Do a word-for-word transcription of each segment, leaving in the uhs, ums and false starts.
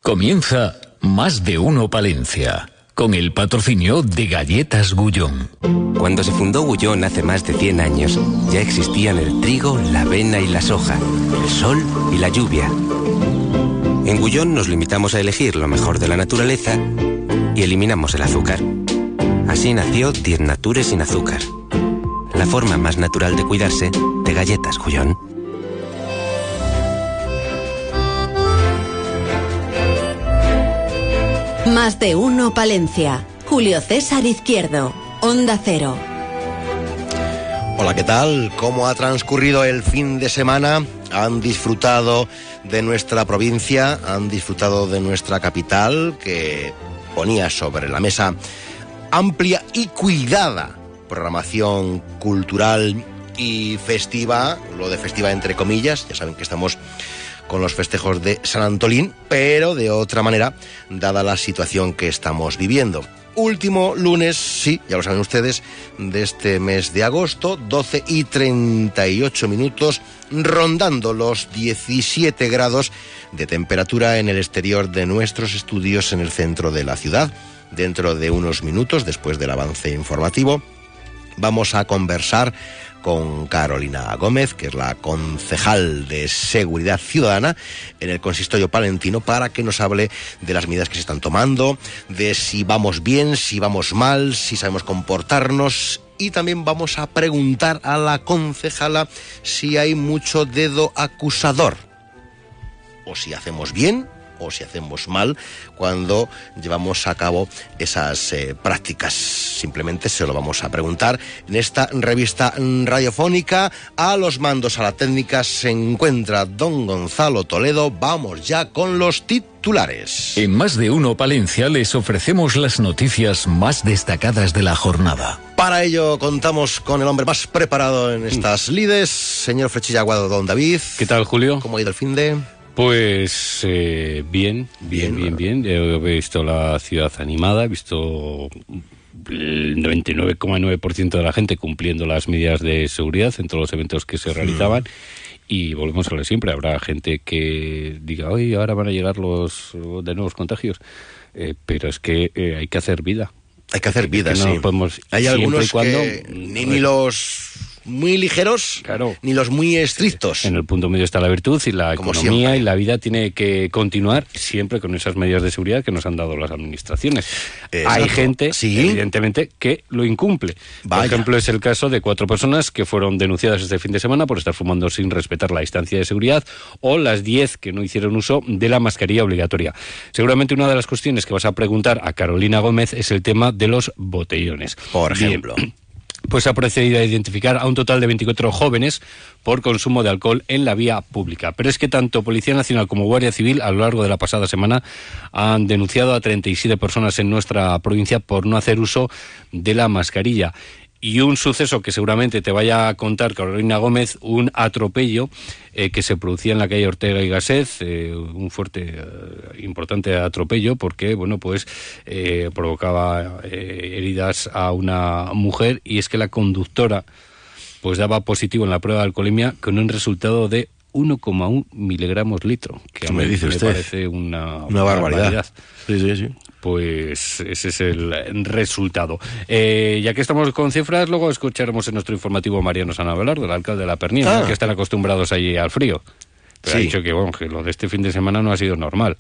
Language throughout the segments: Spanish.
Comienza Más de Uno Palencia, con el patrocinio de Galletas Gullón. Cuando se fundó Gullón hace más de cien años, ya existían el trigo, la avena y la soja, el sol y la lluvia. En Gullón nos limitamos a elegir lo mejor de la naturaleza y eliminamos el azúcar. Así nació Diez Natures sin azúcar, la forma más natural de cuidarse de Galletas Gullón. Más de Uno Palencia. Julio César Izquierdo, Onda Cero. Hola, ¿qué tal? ¿Cómo ha transcurrido el fin de semana? ¿Han disfrutado de nuestra provincia? ¿Han disfrutado de nuestra capital, que ponía sobre la mesa amplia y cuidada programación cultural y festiva? Lo de festiva entre comillas, ya saben que estamos con los festejos de San Antolín, pero de otra manera, dada la situación que estamos viviendo. Último lunes, sí, ya lo saben ustedes, de este mes de agosto, doce y treinta y ocho minutos, rondando los diecisiete grados de temperatura en el exterior de nuestros estudios en el centro de la ciudad. Dentro de unos minutos, después del avance informativo, vamos a conversar con Carolina Gómez, que es la concejal de Seguridad Ciudadana en el consistorio palentino, para que nos hable de las medidas que se están tomando, de si vamos bien, si vamos mal, si sabemos comportarnos, y también vamos a preguntar a la concejala si hay mucho dedo acusador, o si hacemos bien o si hacemos mal cuando llevamos a cabo esas eh, prácticas. Simplemente se lo vamos a preguntar en esta revista radiofónica. A los mandos, a la técnica, se encuentra don Gonzalo Toledo. Vamos ya con los titulares. En Más de Uno Palencia les ofrecemos las noticias más destacadas de la jornada. Para ello contamos con el hombre más preparado en estas lides, señor Frechilla Aguado, don David. ¿Qué tal, Julio? ¿Cómo ha ido el fin de...? Pues eh, bien, bien, bien, bien, bien. He visto la ciudad animada, he visto el noventa y nueve coma nueve por ciento de la gente cumpliendo las medidas de seguridad en todos los eventos que se realizaban. Mm. Y volvemos a lo de siempre, habrá gente que diga, oye, ahora van a llegar los de nuevos contagios. Eh, pero es que eh, hay que hacer vida. Hay que hacer vida, que sí. No podemos, hay algunos cuando, que ni, ni los muy ligeros, claro, ni los muy estrictos. En el punto medio está la virtud y la Como economía siempre. Y la vida tiene que continuar siempre con esas medidas de seguridad que nos han dado las administraciones. Exacto. Hay gente, ¿sí?, evidentemente, que lo incumple. Vaya. Por ejemplo, es el caso de cuatro personas que fueron denunciadas este fin de semana por estar fumando sin respetar la distancia de seguridad, o las diez que no hicieron uso de la mascarilla obligatoria. Seguramente una de las cuestiones que vas a preguntar a Carolina Gómez es el tema de los botellones. Por ejemplo. Bien. Pues ha procedido a identificar a un total de veinticuatro jóvenes por consumo de alcohol en la vía pública. Pero es que tanto Policía Nacional como Guardia Civil a lo largo de la pasada semana han denunciado a treinta y siete personas en nuestra provincia por no hacer uso de la mascarilla. Y un suceso que seguramente te vaya a contar Carolina Gómez, un atropello eh, que se producía en la calle Ortega y Gasset, eh, un fuerte, eh, importante atropello, porque bueno, pues eh, provocaba eh, heridas a una mujer, y es que la conductora pues daba positivo en la prueba de alcoholemia con un resultado de uno coma uno miligramos litro, que a mí me, dice usted? me parece una, una barbaridad. barbaridad. Sí, sí, sí. Pues ese es el resultado. Eh, ya que estamos con cifras, luego escucharemos en nuestro informativo a Mariano San Abelardo, el alcalde de La Pernia, ah. que están acostumbrados allí al frío. Pero sí. ha dicho que, bueno, que lo de este fin de semana no ha sido normal.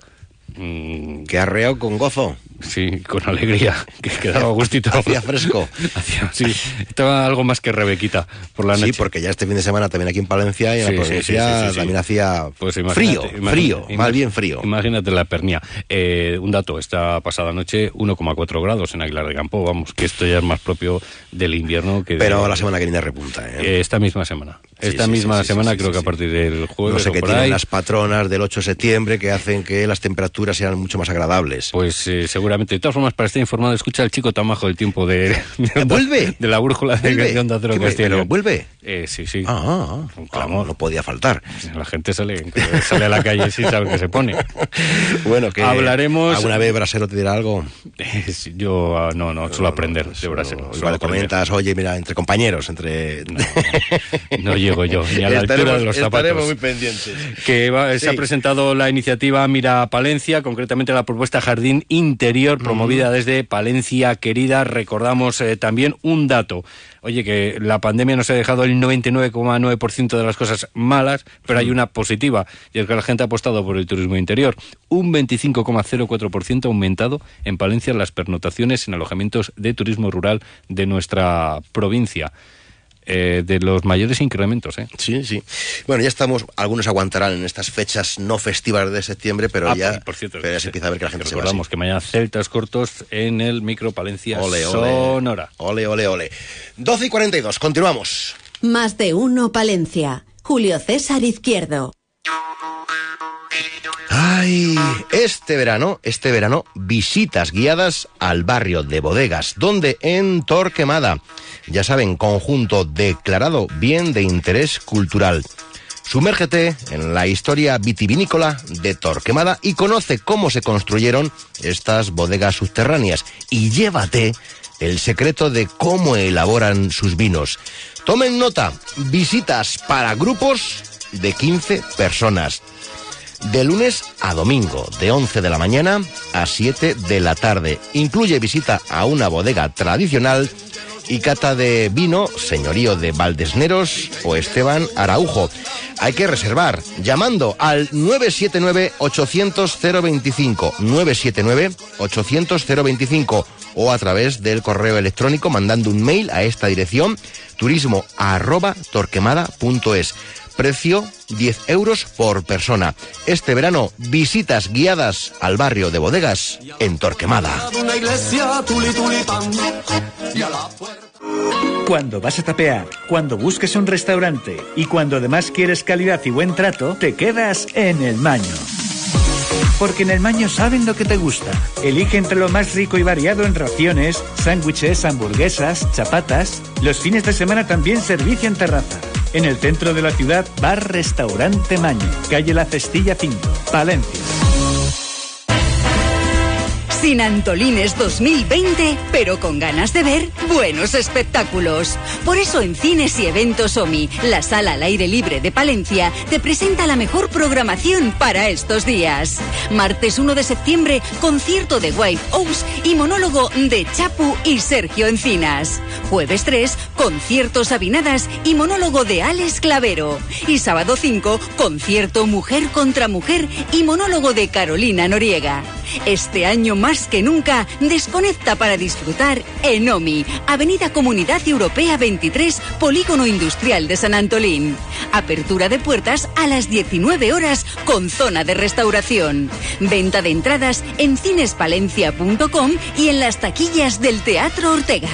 Mm. Que arreó con gozo. Sí, con alegría, que quedaba gustito. Hacía fresco. Hacía, sí, estaba algo más que Rebequita por la noche. Sí, porque ya este fin de semana también aquí en Palencia y en sí, la provincia sí, sí, sí, sí, también sí. hacía pues frío, frío, más bien frío. Imagínate La Pernia. Eh, un dato, esta pasada noche uno coma cuatro grados en Aguilar de Campo, vamos, que esto ya es más propio del invierno que... Pero de, la semana que viene repunta, ¿eh? eh esta misma semana. Sí, esta sí, misma sí, semana sí, creo sí, que sí. a partir del jueves no sé o qué por tienen ahí, las patronas del ocho de septiembre que hacen que las temperaturas sean mucho más agradables. Pues eh, según seguramente. De todas formas, para estar informado, escucha al chico tan majo del tiempo de... de ¿Vuelve? De la brújula de, de Onda Cero Castilla. ¿Vuelve? Eh, sí, sí. Ah, ah, ah no, no podía faltar. La gente sale, sale a la calle y sí sabe que se pone. Bueno, que hablaremos... ¿Alguna vez Brasero te dirá algo? Eh, yo no, no, suelo aprender de Brasero. Igual le comentas, oye, mira, entre compañeros, entre... No, no llego yo, ni a la estaremos, altura de los zapatos. Estaremos muy pendientes. Que va, sí. Se ha presentado la iniciativa Mira Palencia, concretamente la propuesta Jardín Interior, promovida mm. desde Palencia Querida. Recordamos eh, también un dato. Oye, que la pandemia nos ha dejado el noventa y nueve coma nueve por ciento de las cosas malas, pero hay una positiva, y es que la gente ha apostado por el turismo interior. Un veinticinco coma cero cuatro por ciento aumentado en Palencia las pernoctaciones en alojamientos de turismo rural de nuestra provincia. Eh, de los mayores incrementos, ¿eh? Sí, sí. Bueno, ya estamos, algunos aguantarán en estas fechas no festivas de septiembre, pero ah, ya, por cierto, pero ya se empieza a ver que la gente se va. Recordamos que mañana Celtas Cortos en el Micro Palencia ole, ole, Sonora. Ole, ole, ole. doce y cuarenta y dos, continuamos. Más de uno Palencia. Julio César Izquierdo. Ay, este verano, este verano, visitas guiadas al barrio de Bodegas, donde en Torquemada, ya saben, conjunto declarado bien de interés cultural. Sumérgete en la historia vitivinícola de Torquemada y conoce cómo se construyeron estas bodegas subterráneas y llévate el secreto de cómo elaboran sus vinos. Tomen nota, visitas para grupos de quince personas. De lunes a domingo, de once de la mañana a siete de la tarde. Incluye visita a una bodega tradicional y cata de vino, señorío de Valdesneros o Esteban Araujo. Hay que reservar llamando al nueve siete nueve, ochocientos, cero veinticinco, nueve siete nueve, ochocientos, cero veinticinco o a través del correo electrónico mandando un mail a esta dirección turismo arroba torquemada punto es. Precio diez euros por persona. Este verano, visitas guiadas al barrio de Bodegas en Torquemada. Cuando vas a tapear, cuando busques un restaurante y cuando además quieres calidad y buen trato, te quedas en El Maño. Porque en El Maño saben lo que te gusta. Elige entre lo más rico y variado en raciones, sándwiches, hamburguesas, chapatas. Los fines de semana también servicio en terraza. En el centro de la ciudad, Bar Restaurante Maño, calle La Cestilla cinco, Palencia. Sin Antolines dos mil veinte, pero con ganas de ver buenos espectáculos. Por eso en Cines y Eventos OMI, la sala al aire libre de Palencia, te presenta la mejor programación para estos días. Martes uno de septiembre, concierto de White Oaks y monólogo de Chapu y Sergio Encinas. Jueves tres, concierto Sabinadas y monólogo de Alex Clavero. Y sábado cinco, concierto Mujer contra Mujer y monólogo de Carolina Noriega. Este año más que nunca, desconecta para disfrutar en OMI, Avenida Comunidad Europea veintitrés, Polígono Industrial de San Antolín. Apertura de puertas a las diecinueve horas con zona de restauración. Venta de entradas en cinespalencia punto com y en las taquillas del Teatro Ortega.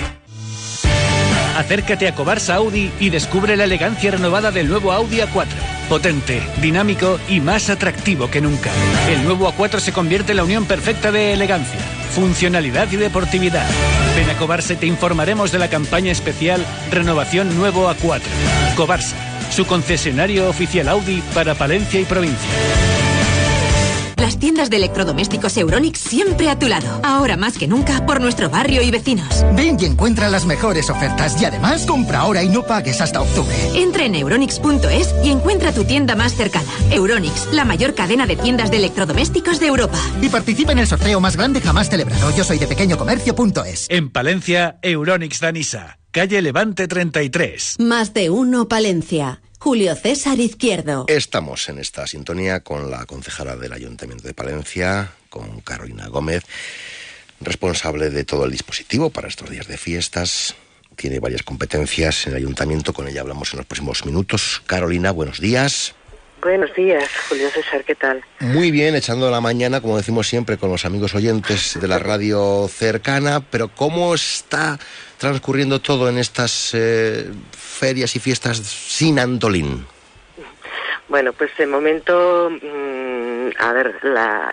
Acércate a Cobarsa Audi y descubre la elegancia renovada del nuevo Audi A cuatro. Potente, dinámico y más atractivo que nunca. El nuevo A cuatro se convierte en la unión perfecta de elegancia, funcionalidad y deportividad. Ven a Cobarsa y te informaremos de la campaña especial Renovación Nuevo A cuatro. Cobarsa, su concesionario oficial Audi para Palencia y provincia. Las tiendas de electrodomésticos Euronics siempre a tu lado. Ahora más que nunca por nuestro barrio y vecinos. Ven y encuentra las mejores ofertas y además compra ahora y no pagues hasta octubre. Entra en euronics punto es y encuentra tu tienda más cercana. Euronics, la mayor cadena de tiendas de electrodomésticos de Europa. Y participa en el sorteo más grande jamás celebrado. Yo soy de pequeño comercio punto es. En Palencia, Euronics Danisa, calle Levante treinta y tres. Más de uno Palencia. Julio César Izquierdo. Estamos en esta sintonía con la concejala del Ayuntamiento de Palencia, con Carolina Gómez, responsable de todo el dispositivo para estos días de fiestas. Tiene varias competencias en el Ayuntamiento, con ella hablamos en los próximos minutos. Carolina, buenos días. Buenos días, Julio César, ¿qué tal? Muy bien, echando la mañana, como decimos siempre, con los amigos oyentes de la radio cercana, pero ¿cómo está transcurriendo todo en estas eh, ferias y fiestas sin Antolín? Bueno, pues de momento, mmm, a ver, la,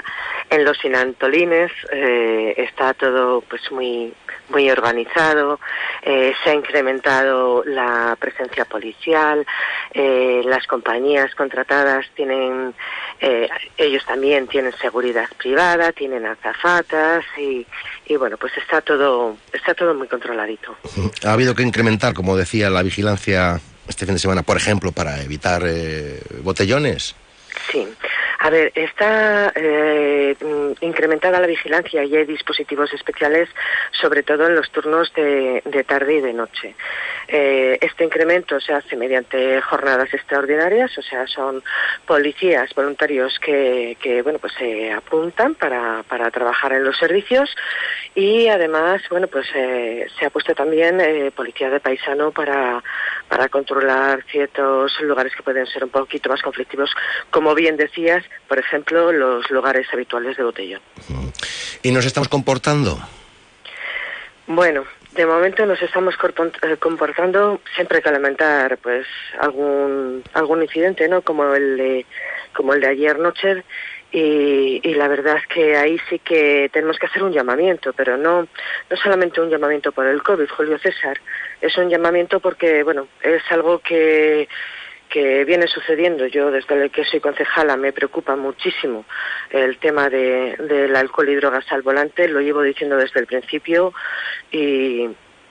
En los Sinantolines eh, está todo pues muy muy organizado, eh, se ha incrementado la presencia policial, eh, las compañías contratadas tienen, eh, ellos también tienen seguridad privada, tienen azafatas y, y bueno, pues está todo está todo muy controladito. Ha habido que incrementar, como decía, la vigilancia este fin de semana, por ejemplo, para evitar eh, botellones. Sí. A ver, está eh, incrementada la vigilancia y hay dispositivos especiales, sobre todo en los turnos de, de tarde y de noche. Eh, este incremento se hace mediante jornadas extraordinarias, o sea, son policías voluntarios que, que bueno, pues se apuntan para, para trabajar en los servicios y además, bueno, pues eh, se ha puesto también eh, policía de paisano para, para controlar ciertos lugares que pueden ser un poquito más conflictivos, como bien decías, por ejemplo, los lugares habituales de botellón. ¿Y nos estamos comportando? Bueno, de momento nos estamos comportando, siempre hay que lamentar pues algún algún incidente, ¿no? Como el de como el de ayer noche. Y, y la verdad es que ahí sí que tenemos que hacer un llamamiento, pero no no solamente un llamamiento por el COVID, Julio César, es un llamamiento porque, bueno, es algo que que viene sucediendo. Yo, desde que soy concejala, me preocupa muchísimo el tema de, del alcohol y drogas al volante, lo llevo diciendo desde el principio y,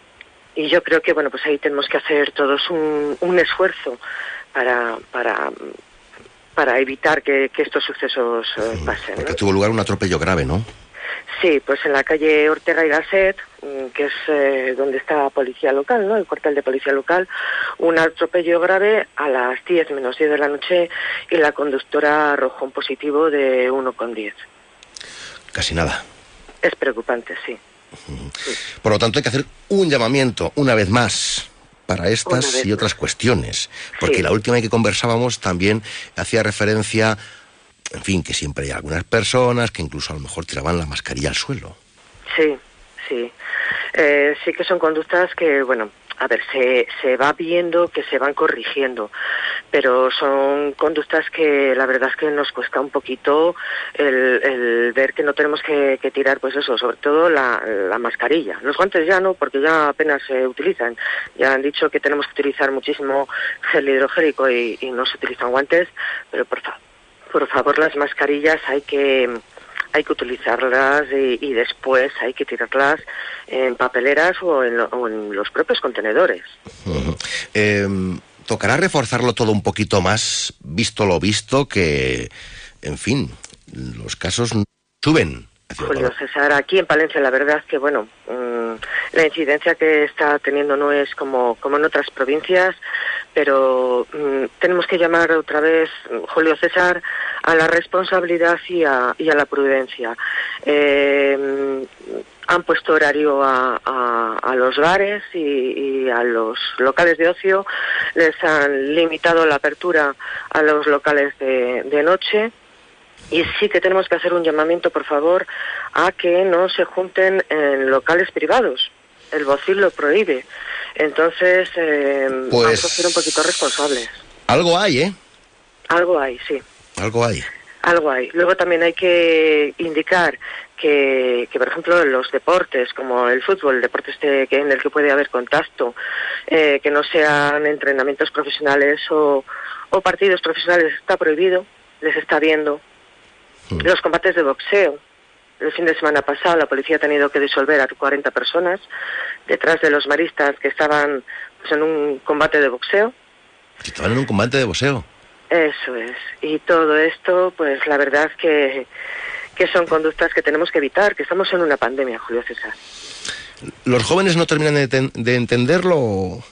y yo creo que, bueno, pues ahí tenemos que hacer todos un, un esfuerzo para... para para evitar que, que estos sucesos eh, pasen, ¿no? Porque tuvo lugar un atropello grave, ¿no? Sí, pues en la calle Ortega y Gasset, que es eh, donde está policía local, ¿no? El cuartel de policía local, un atropello grave a las diez menos diez de la noche y la conductora arrojó un positivo de uno coma diez. Casi nada. Es preocupante, sí. Uh-huh. Sí. Por lo tanto, hay que hacer un llamamiento, una vez más, para estas y otras cuestiones, porque sí. La última que conversábamos también hacía referencia, en fin, que siempre hay algunas personas que incluso a lo mejor tiraban la mascarilla al suelo. Sí, sí, eh, sí que son conductas que, bueno, a ver, se, se va viendo que se van corrigiendo, pero son conductas que la verdad es que nos cuesta un poquito el, el ver que no tenemos que, que tirar, pues eso, sobre todo la, la mascarilla. Los guantes ya no, porque ya apenas se utilizan. Ya han dicho que tenemos que utilizar muchísimo gel hidrogélico y, y no se utilizan guantes, pero por, fa- por favor las mascarillas hay que... hay que utilizarlas y, y después hay que tirarlas en papeleras o en, lo, o en los propios contenedores. Uh-huh. Eh, tocará reforzarlo todo un poquito más, visto lo visto, que, en fin, los casos suben. Julio César, aquí en Palencia la verdad es que, bueno, mmm, la incidencia que está teniendo no es como, como en otras provincias, pero mmm, tenemos que llamar otra vez, Julio César, a la responsabilidad y a, y a la prudencia. Eh, han puesto horario a, a, a los bares y, y a los locales de ocio, les han limitado la apertura a los locales de, de noche. Y sí que tenemos que hacer un llamamiento, por favor, a que no se junten en locales privados. El B O C I lo prohíbe. Entonces, eh, pues, vamos a ser un poquito responsables. Algo hay, ¿eh? Algo hay, sí. Algo hay. Algo hay. Luego también hay que indicar que, que por ejemplo, los deportes, como el fútbol, el deporte este que, en el que puede haber contacto, eh, que no sean entrenamientos profesionales o, o partidos profesionales, está prohibido, les está viendo. Los combates de boxeo. El fin de semana pasado la policía ha tenido que disolver a cuarenta personas detrás de los maristas que estaban pues, en un combate de boxeo. ¿Que estaban en un combate de boxeo? Eso es. Y todo esto, pues la verdad que, que son conductas que tenemos que evitar, que estamos en una pandemia, Julio César. ¿Los jóvenes no terminan de, ten- de entenderlo?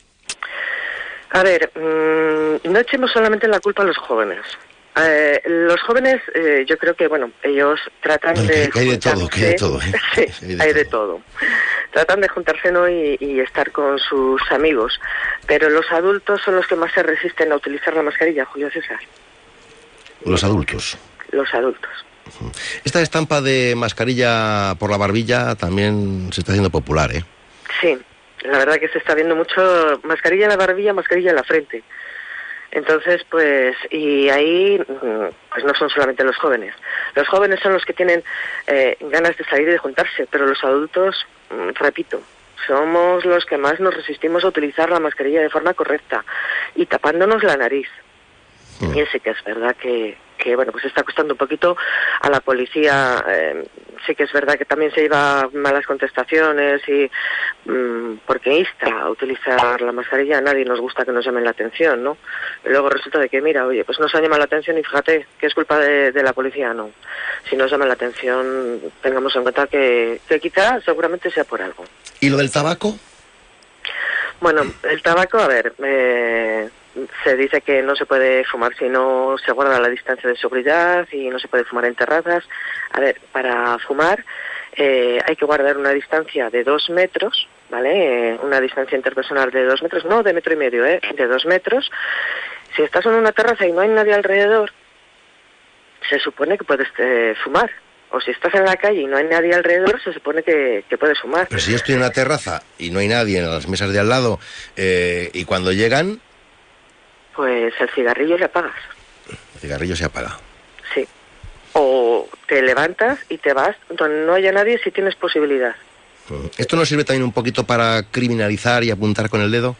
A ver, mmm, no echemos solamente la culpa a los jóvenes. Eh, los jóvenes, eh, yo creo que, bueno, ellos tratan bueno, de... Que hay de todo, que hay de todo, ¿eh? Sí, hay de hay todo. de todo. Tratan de juntarse, ¿no? Y, y estar con sus amigos. Pero los adultos son los que más se resisten a utilizar la mascarilla, Julio César. Los adultos. Los adultos. Esta estampa de mascarilla por la barbilla también se está haciendo popular, ¿eh? Sí, la verdad que se está viendo mucho mascarilla en la barbilla, mascarilla en la frente. Entonces, pues, y ahí, pues no son solamente los jóvenes. Los jóvenes son los que tienen eh, ganas de salir y de juntarse, pero los adultos, repito, somos los que más nos resistimos a utilizar la mascarilla de forma correcta y tapándonos la nariz. Mm. Y sí que es verdad que, que, bueno, pues está costando un poquito a la policía. Eh, sí que es verdad que también se lleva malas contestaciones y mmm, porque insta a utilizar la mascarilla, a nadie nos gusta que nos llamen la atención, ¿no? Y luego resulta de que, mira, oye, pues nos han llamado la atención y fíjate que es culpa de, de la policía, no. Si nos llaman la atención, tengamos en cuenta que, que quizá seguramente sea por algo. ¿Y lo del tabaco? Bueno, el tabaco, a ver, eh, se dice que no se puede fumar si no se guarda la distancia de seguridad y no se puede fumar en terrazas. A ver, para fumar eh, hay que guardar una distancia de dos metros, ¿vale? Eh, una distancia interpersonal de dos metros, no de metro y medio, ¿eh? De dos metros. Si estás en una terraza y no hay nadie alrededor, se supone que puedes eh, fumar. O si estás en la calle y no hay nadie alrededor, se supone que, que puedes fumar. Pero si yo estoy en una terraza y no hay nadie en las mesas de al lado, eh, y cuando llegan... Pues el cigarrillo le apagas. El cigarrillo se apaga. Sí. O te levantas y te vas donde no haya nadie si tienes posibilidad. ¿Esto nos sirve también un poquito para criminalizar y apuntar con el dedo?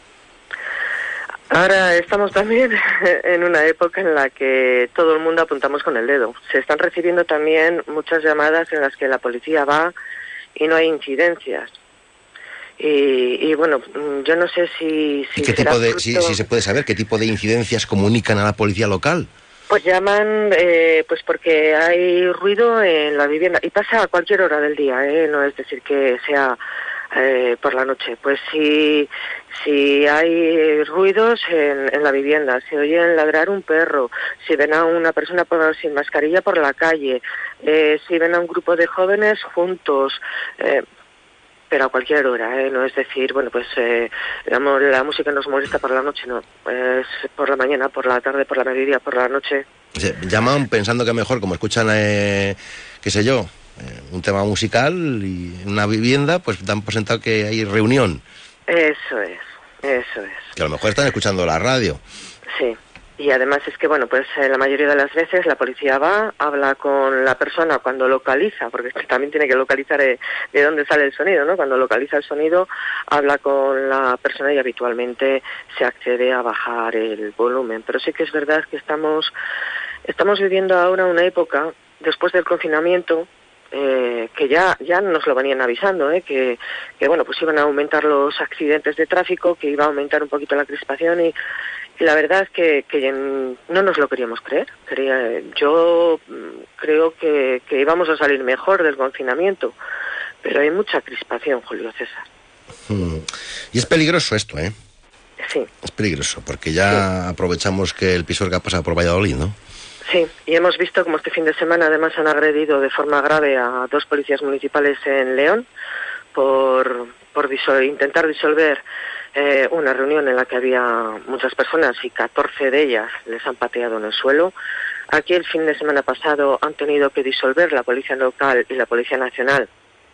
Ahora estamos también en una época en la que todo el mundo apuntamos con el dedo. Se están recibiendo también muchas llamadas en las que la policía va y no hay incidencias. Y, y bueno, yo no sé si... si ¿Y qué tipo de, fruto... si, si se puede saber qué tipo de incidencias comunican a la policía local? Pues llaman, eh, pues porque hay ruido en la vivienda y pasa a cualquier hora del día, ¿eh? No es decir que sea eh, por la noche. Pues si si hay ruidos en, en la vivienda, si oyen ladrar un perro, si ven a una persona por, sin mascarilla por la calle, eh, si ven a un grupo de jóvenes juntos. Eh, pero a cualquier hora, ¿eh? No es decir, bueno, pues eh, la, la música nos molesta por la noche, no, es por la mañana, por la tarde, por la mediodía, por la noche. Se llaman pensando que mejor, como escuchan, eh, qué sé yo, eh, un tema musical y en una vivienda, pues dan por sentado que hay reunión. Eso es, eso es. Que a lo mejor están escuchando la radio. Sí. Y además es que, bueno, pues eh, la mayoría de las veces la policía va, habla con la persona cuando localiza, porque también tiene que localizar eh, de dónde sale el sonido, ¿no? Cuando localiza el sonido, habla con la persona y habitualmente se accede a bajar el volumen. Pero sí que es verdad que estamos, estamos viviendo ahora una época, después del confinamiento, eh, que ya ya nos lo venían avisando, ¿eh? que, que, bueno, pues iban a aumentar los accidentes de tráfico, que iba a aumentar un poquito la crispación y... Y la verdad es que, que no nos lo queríamos creer. Quería, yo creo que, que íbamos a salir mejor del confinamiento, pero hay mucha crispación, Julio César. Hmm. Y es peligroso esto, ¿eh? Sí. Es peligroso, porque ya sí. Aprovechamos que el Pisuerga pasa por Valladolid, ¿no? Sí, y hemos visto como este fin de semana además han agredido de forma grave a dos policías municipales en León por, por disol- intentar disolver Eh, una reunión en la que había muchas personas y catorce de ellas les han pateado en el suelo. Aquí el fin de semana pasado han tenido que disolver la Policía Local y la Policía Nacional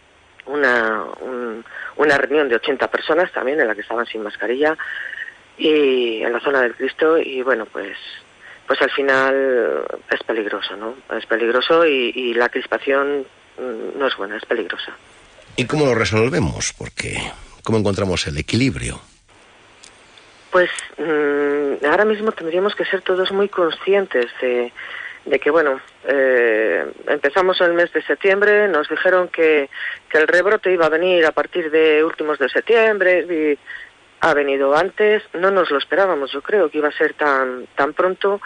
una, un, una reunión de ochenta personas también en la que estaban sin mascarilla y en la zona del Cristo y bueno, pues pues al final es peligroso, ¿no? Es peligroso y, y la crispación no es buena, es peligrosa. ¿Y cómo lo resolvemos? Porque... ¿Cómo encontramos el equilibrio? Pues mmm, ahora mismo tendríamos que ser todos muy conscientes de, de que, bueno, eh, empezamos el mes de septiembre, nos dijeron que, que el rebrote iba a venir a partir de últimos de septiembre y ha venido antes, no nos lo esperábamos, yo creo que iba a ser tan, tan pronto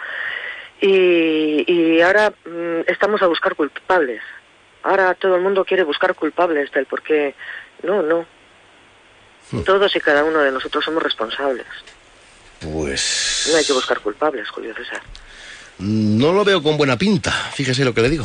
y, y ahora mmm, estamos a buscar culpables. Ahora todo el mundo quiere buscar culpables del por qué. No, no. Todos y cada uno de nosotros somos responsables. Pues... No hay que buscar culpables, Julio César. No lo veo con buena pinta, fíjese lo que le digo.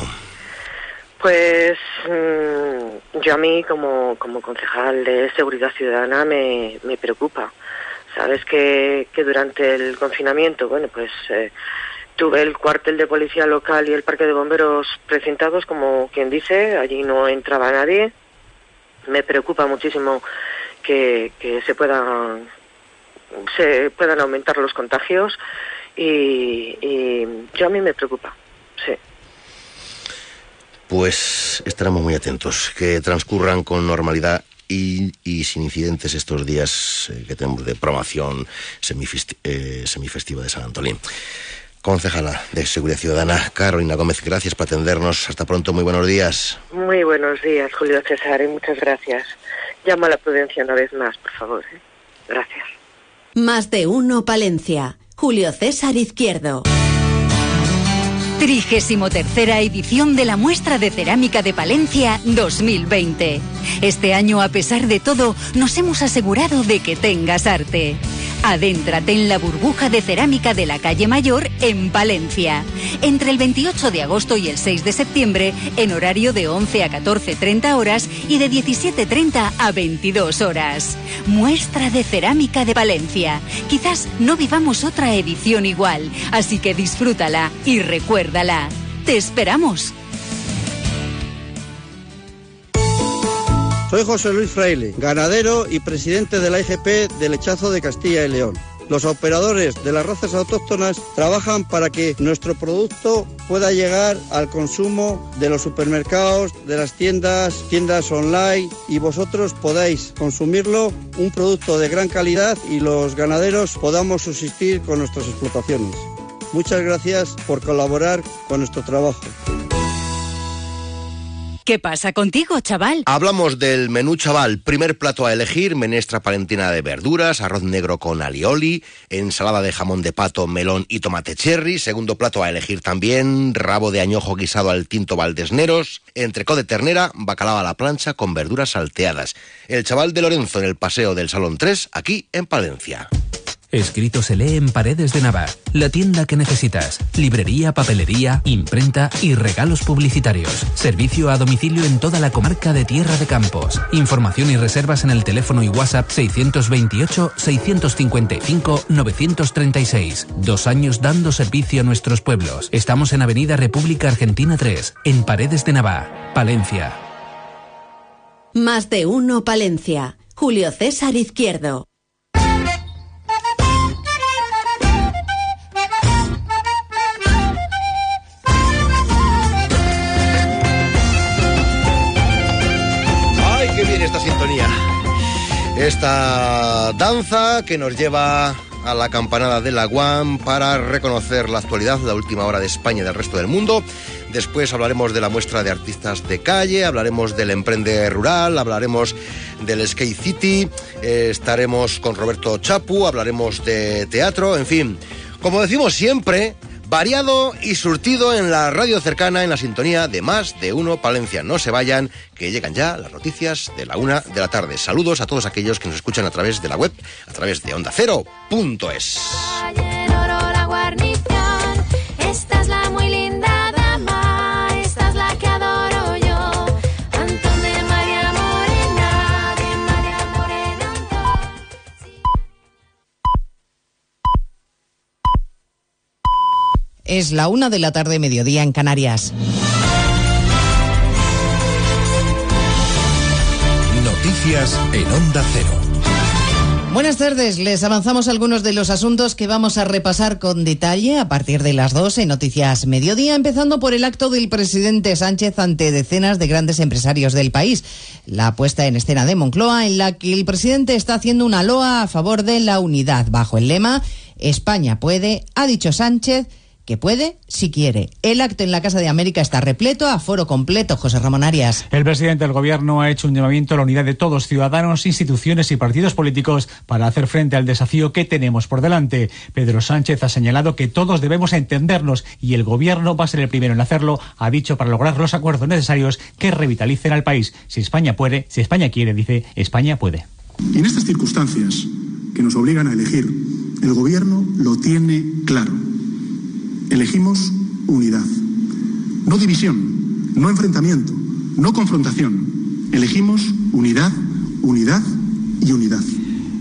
Pues mmm, yo a mí como, como concejal de Seguridad Ciudadana me, me preocupa. Sabes que, que durante el confinamiento, bueno, pues eh, tuve el cuartel de policía local y el parque de bomberos precintados, como quien dice, allí no entraba nadie. Me preocupa muchísimo que, que se puedan se puedan aumentar los contagios y, y yo a mí me preocupa, sí. Pues estaremos muy atentos, que transcurran con normalidad y, y sin incidentes estos días eh, que tenemos de promoción semifesti eh, semifestiva de San Antolín. Concejala de Seguridad Ciudadana, Carolina Gómez, gracias por atendernos. Hasta pronto, muy buenos días. Muy buenos días, Julio César, y muchas gracias. Llama a la prudencia una vez más, por favor. ¿eh? Gracias. Más de uno Palencia. Julio César Izquierdo. Trigésimo tercera edición de la Muestra de Cerámica de Palencia dos mil veinte. Este año, a pesar de todo, nos hemos asegurado de que tengas arte. Adéntrate en la burbuja de cerámica de la Calle Mayor en Palencia. Entre el veintiocho de agosto y el seis de septiembre, en horario de once a catorce treinta horas y de diecisiete treinta a veintidós horas. Muestra de Cerámica de Palencia. Quizás no vivamos otra edición igual, así que disfrútala y recuérdala. ¡Te esperamos! Soy José Luis Fraile, ganadero y presidente de la I G P de Lechazo de Castilla y León. Los operadores de las razas autóctonas trabajan para que nuestro producto pueda llegar al consumo de los supermercados, de las tiendas, tiendas online, y vosotros podáis consumirlo, un producto de gran calidad, y los ganaderos podamos subsistir con nuestras explotaciones. Muchas gracias por colaborar con nuestro trabajo. ¿Qué pasa contigo, chaval? Hablamos del menú chaval. Primer plato a elegir, menestra palentina de verduras, arroz negro con alioli, ensalada de jamón de pato, melón y tomate cherry. Segundo plato a elegir también, rabo de añojo guisado al tinto valdesneros, entrecot de ternera, bacalao a la plancha con verduras salteadas. El chaval de Lorenzo en el Paseo del Salón tres, aquí en Palencia. Escrito se lee en Paredes de Nava, la tienda que necesitas. Librería, papelería, imprenta y regalos publicitarios. Servicio a domicilio en toda la comarca de Tierra de Campos. Información y reservas en el teléfono y WhatsApp seiscientos veintiocho, seiscientos cincuenta y cinco, novecientos treinta y seis. Dos años dando servicio a nuestros pueblos. Estamos en Avenida República Argentina tres, en Paredes de Nava, Palencia. Más de uno Palencia. Julio César Izquierdo. Esta sintonía, esta danza que nos lleva a la campanada de la U A M para reconocer la actualidad, la última hora de España y del resto del mundo. Después hablaremos de la muestra de artistas de calle, hablaremos del Emprende Rural, hablaremos del Skate City, eh, estaremos con Roberto Chapu, hablaremos de teatro, en fin, como decimos siempre, variado y surtido en la radio cercana, en la sintonía de Más de Uno Palencia. No se vayan, que llegan ya las noticias de la una de la tarde. Saludos a todos aquellos que nos escuchan a través de la web, a través de onda cero punto es. Esta es la muy linda dama, esta es la que adoro yo. Antón de María Morena, de María Morena Antón. Es la una de la tarde, mediodía en Canarias. Noticias en Onda Cero. Buenas tardes, les avanzamos algunos de los asuntos que vamos a repasar con detalle a partir de las dos en Noticias Mediodía, empezando por el acto del presidente Sánchez ante decenas de grandes empresarios del país. La puesta en escena de Moncloa, en la que el presidente está haciendo una loa a favor de la unidad, bajo el lema España puede, ha dicho Sánchez, que puede si quiere. El acto en la Casa de América está repleto, aforo completo. José Ramón Arias. El presidente del Gobierno ha hecho un llamamiento a la unidad de todos, ciudadanos, instituciones y partidos políticos, para hacer frente al desafío que tenemos por delante. Pedro Sánchez ha señalado que todos debemos entendernos y el Gobierno va a ser el primero en hacerlo, ha dicho, para lograr los acuerdos necesarios que revitalicen al país. Si España puede, si España quiere, dice, España puede. Y en estas circunstancias que nos obligan a elegir, el Gobierno lo tiene claro. Elegimos unidad, no división, no enfrentamiento, no confrontación. Elegimos unidad, unidad y unidad.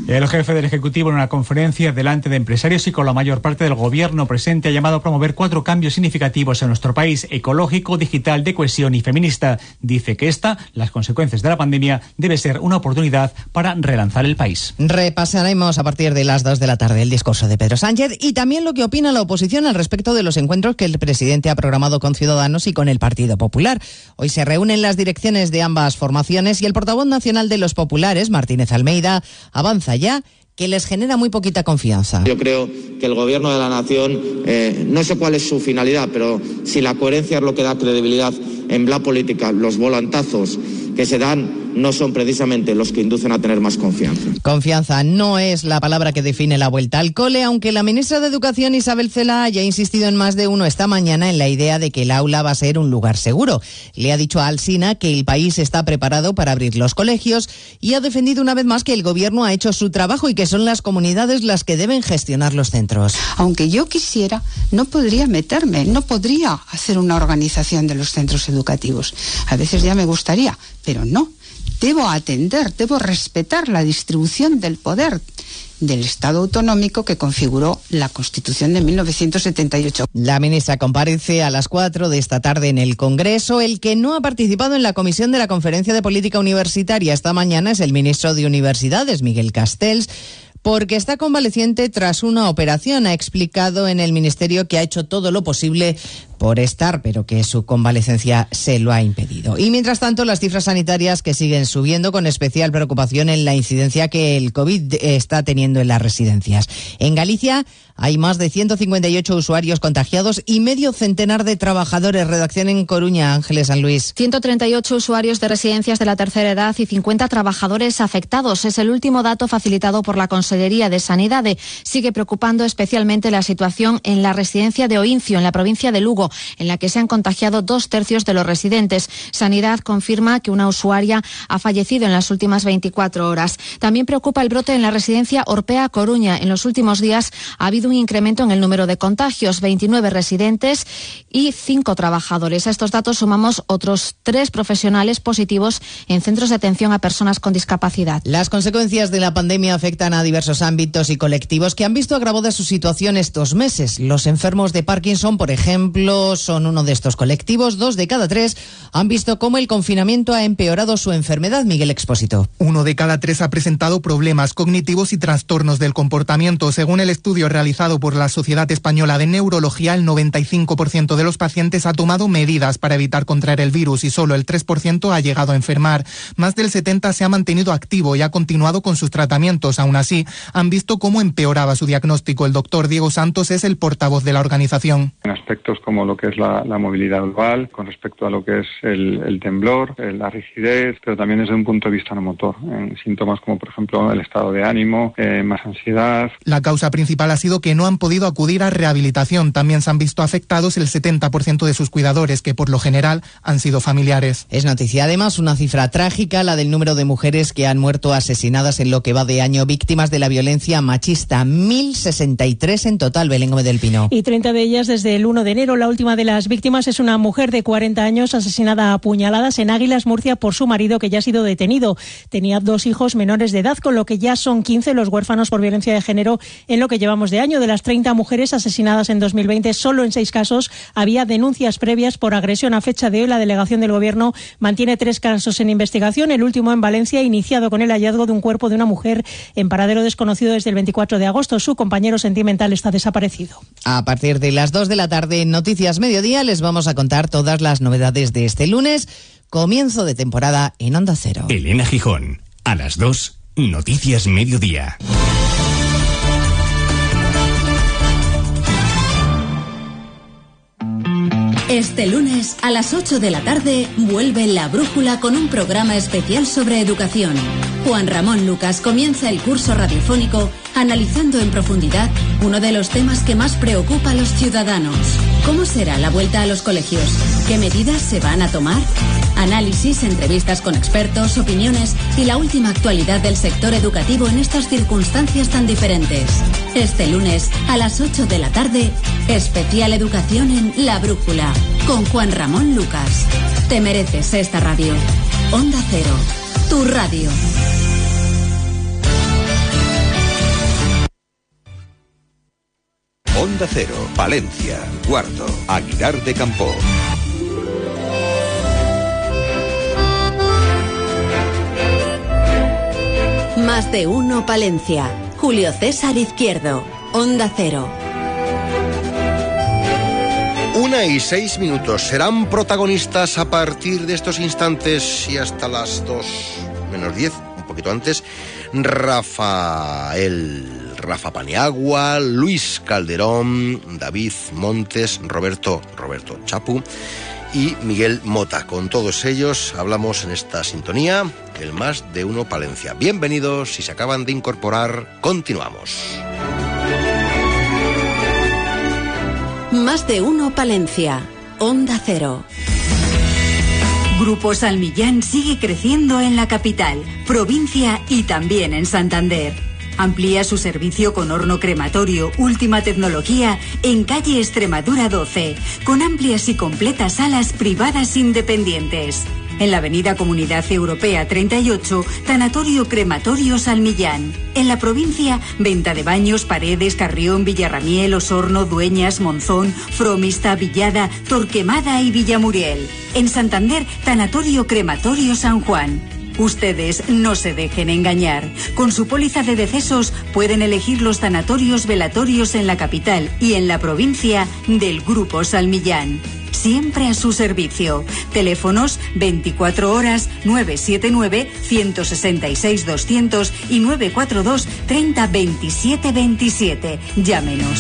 El jefe del Ejecutivo, en una conferencia delante de empresarios y con la mayor parte del gobierno presente, ha llamado a promover cuatro cambios significativos en nuestro país: ecológico, digital, de cohesión y feminista. Dice que esta, las consecuencias de la pandemia, debe ser una oportunidad para relanzar el país. Repasaremos a partir de las dos de la tarde el discurso de Pedro Sánchez y también lo que opina la oposición al respecto de los encuentros que el presidente ha programado con Ciudadanos y con el Partido Popular. Hoy se reúnen las direcciones de ambas formaciones y el portavoz nacional de los populares, Martínez Almeida, avanza ya que les genera muy poquita confianza. Yo creo que el Gobierno de la Nación, eh, no sé cuál es su finalidad, pero si la coherencia es lo que da credibilidad en la política, los volantazos que se dan no son precisamente los que inducen a tener más confianza. Confianza no es la palabra que define la vuelta al cole, aunque la ministra de Educación, Isabel Celaá, haya insistido en más de uno esta mañana en la idea de que el aula va a ser un lugar seguro. Le ha dicho a Alsina que el país está preparado para abrir los colegios y ha defendido una vez más que el Gobierno ha hecho su trabajo y que son las comunidades las que deben gestionar los centros. Aunque yo quisiera, no podría meterme, no podría hacer una organización de los centros educativos. A veces ya me gustaría, pero no. Debo atender, debo respetar la distribución del poder del Estado autonómico que configuró la Constitución de mil novecientos setenta y ocho. La ministra comparece a las cuatro de esta tarde en el Congreso. El que no ha participado en la comisión de la Conferencia de Política Universitaria esta mañana es el ministro de Universidades, Miguel Castells, porque está convaleciente tras una operación. Ha explicado en el Ministerio que ha hecho todo lo posible por estar, pero que su convalecencia se lo ha impedido. Y mientras tanto, las cifras sanitarias que siguen subiendo, con especial preocupación en la incidencia que el COVID está teniendo en las residencias. En Galicia hay más de ciento cincuenta y ocho usuarios contagiados y medio centenar de trabajadores. Redacción en Coruña, Ángeles San Luis. ciento treinta y ocho usuarios de residencias de la tercera edad y cincuenta trabajadores afectados. Es el último dato facilitado por la Consellería de Sanidad. Sigue preocupando especialmente la situación en la residencia de Oincio, en la provincia de Lugo, en la que se han contagiado dos tercios de los residentes. Sanidad confirma que una usuaria ha fallecido en las últimas veinticuatro horas. También preocupa el brote en la residencia Orpea Coruña. En los últimos días ha habido un incremento en el número de contagios, veintinueve residentes y cinco trabajadores. A estos datos sumamos otros tres profesionales positivos en centros de atención a personas con discapacidad. Las consecuencias de la pandemia afectan a diversos ámbitos y colectivos que han visto agravada su situación estos meses. Los enfermos de Parkinson, por ejemplo, son uno de estos colectivos. Dos de cada tres han visto cómo el confinamiento ha empeorado su enfermedad. Miguel Expósito. Uno de cada tres ha presentado problemas cognitivos y trastornos del comportamiento. Según el estudio realizado por la Sociedad Española de Neurología, el noventa y cinco por ciento de los pacientes ha tomado medidas para evitar contraer el virus y solo el tres por ciento ha llegado a enfermar. Más del setenta por ciento se ha mantenido activo y ha continuado con sus tratamientos. Aún así, han visto cómo empeoraba su diagnóstico. El doctor Diego Santos es el portavoz de la organización. En aspectos como lo que es la, la movilidad global, con respecto a lo que es el, el temblor, la rigidez, pero también desde un punto de vista no motor, en síntomas como por ejemplo el estado de ánimo, eh, más ansiedad. La causa principal ha sido que no han podido acudir a rehabilitación. También se han visto afectados el setenta por ciento de sus cuidadores, que por lo general han sido familiares. Es noticia además una cifra trágica, la del número de mujeres que han muerto asesinadas en lo que va de año víctimas de la violencia machista. mil sesenta y tres en total, Belén Gómez del Pino. Y treinta de ellas desde el uno de enero. La última de las víctimas es una mujer de cuarenta años asesinada a puñaladas en Águilas, Murcia, por su marido, que ya ha sido detenido. Tenía dos hijos menores de edad, con lo que ya son quince los huérfanos por violencia de género en lo que llevamos de año. De las treinta mujeres asesinadas en dos mil veinte, solo en seis casos había denuncias previas por agresión. A fecha de hoy, la delegación del Gobierno mantiene tres casos en investigación, el último en Valencia, iniciado con el hallazgo de un cuerpo de una mujer en paradero desconocido desde el veinticuatro de agosto. Su compañero sentimental está desaparecido. A partir de las dos de la tarde en Noticias Mediodía les vamos a contar todas las novedades de este lunes, comienzo de temporada en Onda Cero. Elena Gijón, a las dos, Noticias Mediodía. Este lunes a las ocho de la tarde vuelve La Brújula con un programa especial sobre educación. Juan Ramón Lucas comienza el curso radiofónico analizando en profundidad uno de los temas que más preocupa a los ciudadanos. ¿Cómo será la vuelta a los colegios? ¿Qué medidas se van a tomar? Análisis, entrevistas con expertos, opiniones y la última actualidad del sector educativo en estas circunstancias tan diferentes. Este lunes a las ocho de la tarde, especial educación en La Brújula con Juan Ramón Lucas. Te mereces esta radio. Onda Cero, tu radio. Onda Cero, Palencia, Guardo, Aguilar de Campoo. Más de uno Palencia. Julio César Izquierdo, Onda Cero. Una y seis minutos. Serán protagonistas a partir de estos instantes y hasta las dos menos diez, un poquito antes, Rafael, Rafa Paniagua, Luis Calderón, David Montes, Roberto, Roberto Chapu y Miguel Mota. Con todos ellos hablamos en esta sintonía, el Más de Uno Palencia. Bienvenidos, si se acaban de incorporar, continuamos. Más de Uno Palencia, Onda Cero. Grupo Salmillán sigue creciendo en la capital, provincia y también en Santander. Amplía su servicio con horno crematorio, última tecnología, en calle Extremadura doce, con amplias y completas salas privadas independientes. En la avenida Comunidad Europea treinta y ocho, Tanatorio Crematorio Salmillán. En la provincia, venta de baños, Paredes, Carrión, Villarramiel, Osorno, Dueñas, Monzón, Fromista, Villada, Torquemada y Villamuriel. En Santander, Tanatorio Crematorio San Juan. Ustedes no se dejen engañar. Con su póliza de decesos pueden elegir los tanatorios velatorios en la capital y en la provincia del Grupo Salmillán. Siempre a su servicio. Teléfonos veinticuatro horas nueve siete nueve, uno seis seis, doscientos y nueve cuatro dos, treinta, veintisiete, veintisiete. Llámenos.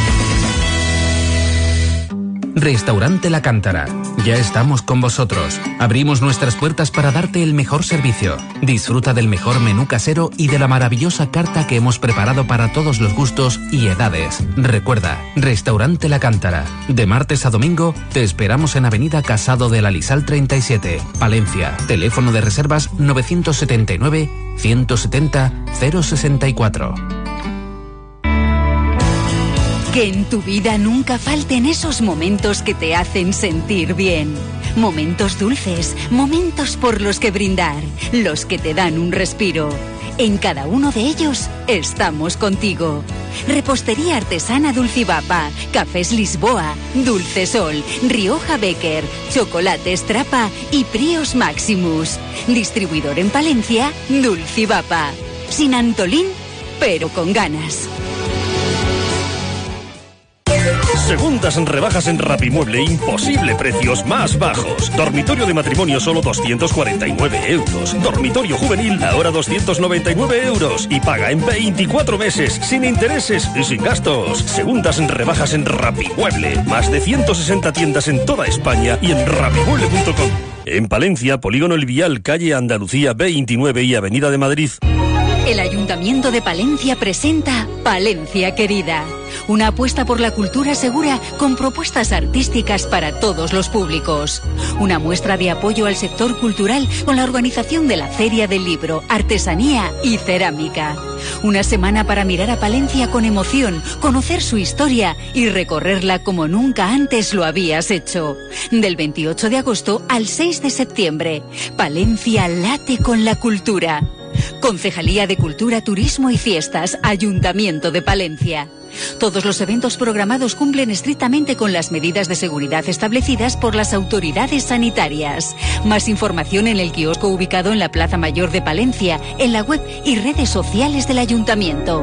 Restaurante La Cántara. Ya estamos con vosotros. Abrimos nuestras puertas para darte el mejor servicio. Disfruta del mejor menú casero y de la maravillosa carta que hemos preparado para todos los gustos y edades. Recuerda, Restaurante La Cántara. De martes a domingo te esperamos en Avenida Casado de la Lisal treinta y siete, Palencia. Teléfono de reservas novecientos setenta y nueve, ciento setenta, cero sesenta y cuatro. Que en tu vida nunca falten esos momentos que te hacen sentir bien. Momentos dulces, momentos por los que brindar, los que te dan un respiro. En cada uno de ellos estamos contigo. Repostería artesana Dulcibapa, Cafés Lisboa, Dulce Sol, Rioja Becker, Chocolates Trapa y Prios Maximus. Distribuidor en Palencia, Dulcibapa. Sin Antolín, pero con ganas. Segundas rebajas en Rapimueble, imposible precios más bajos. Dormitorio de matrimonio solo doscientos cuarenta y nueve euros. Dormitorio juvenil ahora doscientos noventa y nueve euros. Y paga en veinticuatro meses, sin intereses y sin gastos. Segundas rebajas en Rapimueble. Más de ciento sesenta tiendas en toda España y en rapimueble punto com. En Palencia, Polígono El Vial, calle Andalucía veintinueve y Avenida de Madrid. El Ayuntamiento de Palencia presenta Palencia Querida. Una apuesta por la cultura segura con propuestas artísticas para todos los públicos. Una muestra de apoyo al sector cultural con la organización de la Feria del Libro, Artesanía y Cerámica. Una semana para mirar a Palencia con emoción, conocer su historia y recorrerla como nunca antes lo habías hecho. Del veintiocho de agosto al seis de septiembre. Palencia late con la cultura. Concejalía de Cultura, Turismo y Fiestas, Ayuntamiento de Palencia. Todos los eventos programados cumplen estrictamente con las medidas de seguridad establecidas por las autoridades sanitarias. Más información en el kiosco ubicado en la Plaza Mayor de Palencia, en la web y redes sociales del Ayuntamiento.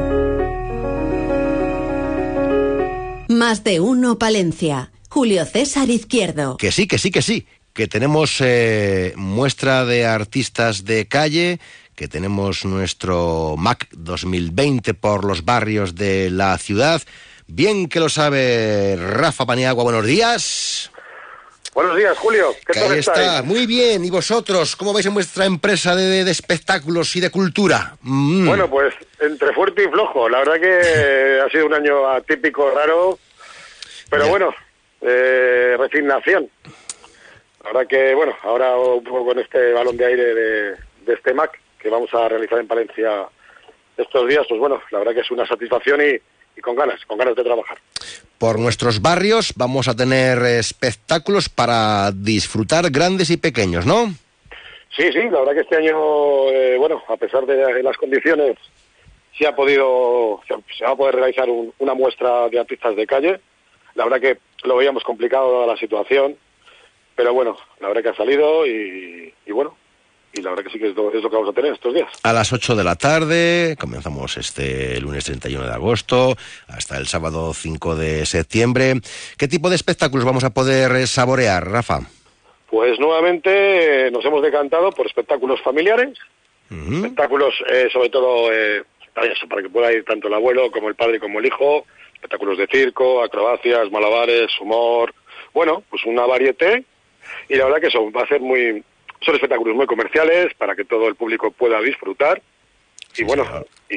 Más de Uno Palencia. Julio César Izquierdo. Que sí, que sí, que sí. Que tenemos eh, muestra de artistas de calle, que tenemos nuestro M A C dos mil veinte por los barrios de la ciudad. Bien que lo sabe Rafa Paniagua, buenos días. Buenos días, Julio. ¿Qué tal estáis? Está muy bien. ¿Y vosotros? ¿Cómo vais en vuestra empresa de, de espectáculos y de cultura? Mm. Bueno, pues entre fuerte y flojo. La verdad que ha sido un año atípico, raro, pero ya. bueno, eh, resignación. La verdad que, bueno, ahora un poco con este balón de aire de, de este M A C que vamos a realizar en Palencia estos días, pues bueno, la verdad que es una satisfacción y, y con ganas, con ganas de trabajar. Por nuestros barrios vamos a tener espectáculos para disfrutar grandes y pequeños, ¿no? Sí, sí, la verdad que este año, eh, bueno, a pesar de las condiciones sí ha podido, se va a poder realizar un, una muestra de artistas de calle. La verdad que lo veíamos complicado dada la situación, pero bueno, la verdad que ha salido y, y bueno, y la verdad que sí que es lo, es lo que vamos a tener estos días. A las ocho de la tarde, comenzamos este lunes treinta y uno de agosto, hasta el sábado cinco de septiembre. ¿Qué tipo de espectáculos vamos a poder saborear, Rafa? Pues nuevamente eh, nos hemos decantado por espectáculos familiares, uh-huh. espectáculos eh, sobre todo eh, para, eso, para que pueda ir tanto el abuelo como el padre como el hijo, espectáculos de circo, acrobacias, malabares, humor, bueno, pues una varieté, y la verdad que eso va a ser muy... Son espectáculos muy comerciales para que todo el público pueda disfrutar y sí, bueno, y,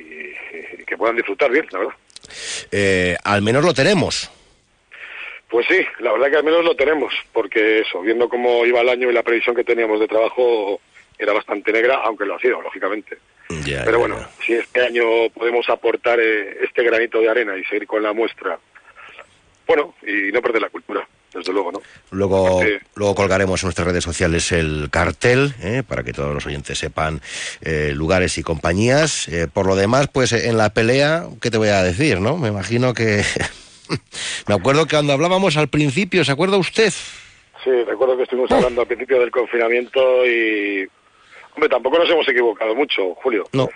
y que puedan disfrutar bien, la verdad. Eh, al menos lo tenemos. Pues sí, la verdad que al menos lo tenemos, porque eso, viendo cómo iba el año y la previsión que teníamos de trabajo era bastante negra, aunque lo ha sido, lógicamente. Ya, Pero ya, bueno, ya. si este año podemos aportar eh, este granito de arena y seguir con la muestra, bueno, y no perder la cultura. Desde luego, ¿no? Luego, Porque... luego colgaremos en nuestras redes sociales el cartel, ¿eh? para que todos los oyentes sepan eh, lugares y compañías. Eh, por lo demás, pues en la pelea, ¿qué te voy a decir, no? Me imagino que... Me acuerdo que cuando hablábamos al principio, ¿se acuerda usted? Sí, recuerdo que estuvimos hablando al principio del confinamiento y... Hombre, tampoco nos hemos equivocado mucho, Julio. No.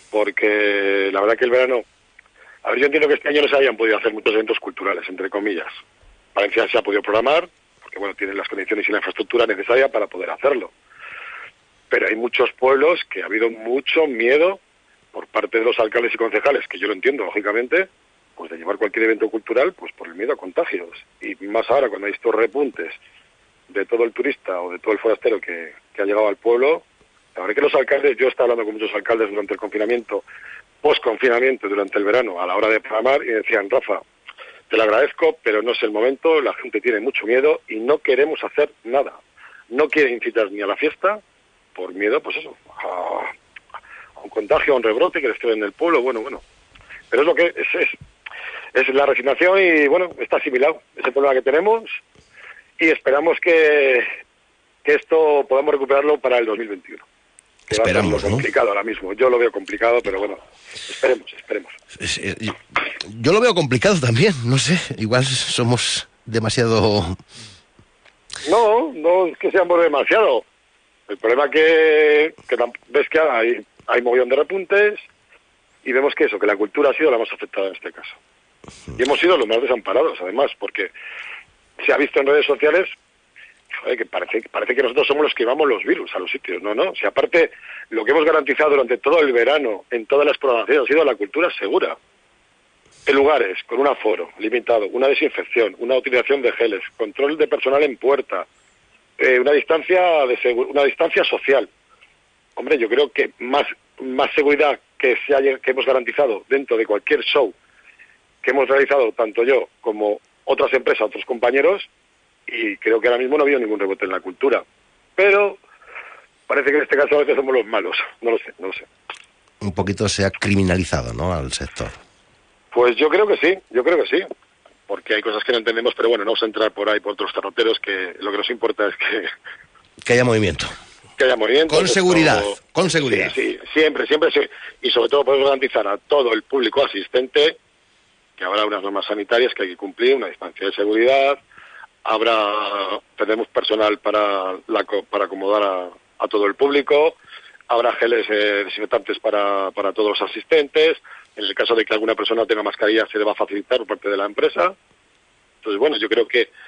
Porque la verdad que el verano... A ver, yo entiendo que este año no se habían podido hacer muchos eventos culturales, entre comillas. Valencia se ha podido programar, porque bueno, tienen las condiciones y la infraestructura necesaria para poder hacerlo. Pero hay muchos pueblos que ha habido mucho miedo por parte de los alcaldes y concejales, que yo lo entiendo, lógicamente, pues de llevar cualquier evento cultural, pues por el miedo a contagios. Y más ahora, cuando hay estos repuntes de todo el turista o de todo el forastero que, que ha llegado al pueblo, la verdad que los alcaldes, yo he estado hablando con muchos alcaldes durante el confinamiento, post-confinamiento, durante el verano, a la hora de programar, y decían, Rafa, te lo agradezco, pero no es el momento, la gente tiene mucho miedo y no queremos hacer nada. No quieren incitar ni a la fiesta, por miedo, pues eso, a, a un contagio, a un rebrote que les quede en el pueblo, bueno, bueno. Pero es lo que es, es, es la resignación y, bueno, está asimilado, ese problema que tenemos, y esperamos que, que esto podamos recuperarlo para el dos mil veintiuno. Que Esperamos, va a ser ¿no? complicado ahora mismo, yo lo veo complicado, pero bueno, esperemos, esperemos. Es, es, yo, yo lo veo complicado también, no sé, igual somos demasiado... No, no es que seamos demasiado. El problema que, que ves que hay, hay mogollón de repuntes y vemos que eso, que la cultura ha sido la más afectada en este caso. Y hemos sido los más desamparados, además, porque se ha visto en redes sociales, joder, que parece, parece que nosotros somos los que llevamos los virus a los sitios. No, no. Si aparte, lo que hemos garantizado durante todo el verano, en todas las programaciones, ha sido la cultura segura. En lugares con un aforo limitado, una desinfección, una utilización de geles, control de personal en puerta, eh, una distancia de segu- una distancia social. Hombre, yo creo que más más seguridad que se haya, que hemos garantizado dentro de cualquier show que hemos realizado tanto yo como otras empresas, otros compañeros, y creo que ahora mismo no ha habido ningún rebote en la cultura. Pero parece que en este caso a veces somos los malos. No lo sé, no lo sé. Un poquito se ha criminalizado, ¿no?, al sector. Pues yo creo que sí, yo creo que sí, porque hay cosas que no entendemos, pero bueno, no vamos a entrar por ahí por otros derroteros, que lo que nos importa es que... Que haya movimiento. Que haya movimiento. Con seguridad, todo, con seguridad. Sí, sí, siempre, siempre, sí. Y sobre todo podemos garantizar a todo el público asistente que habrá unas normas sanitarias que hay que cumplir, una distancia de seguridad, habrá, tenemos personal para, la, para acomodar a, a todo el público, habrá geles eh, desinfectantes para, para todos los asistentes. En el caso de que alguna persona no tenga mascarilla, se le va a facilitar por parte de la empresa. Entonces, bueno, yo creo que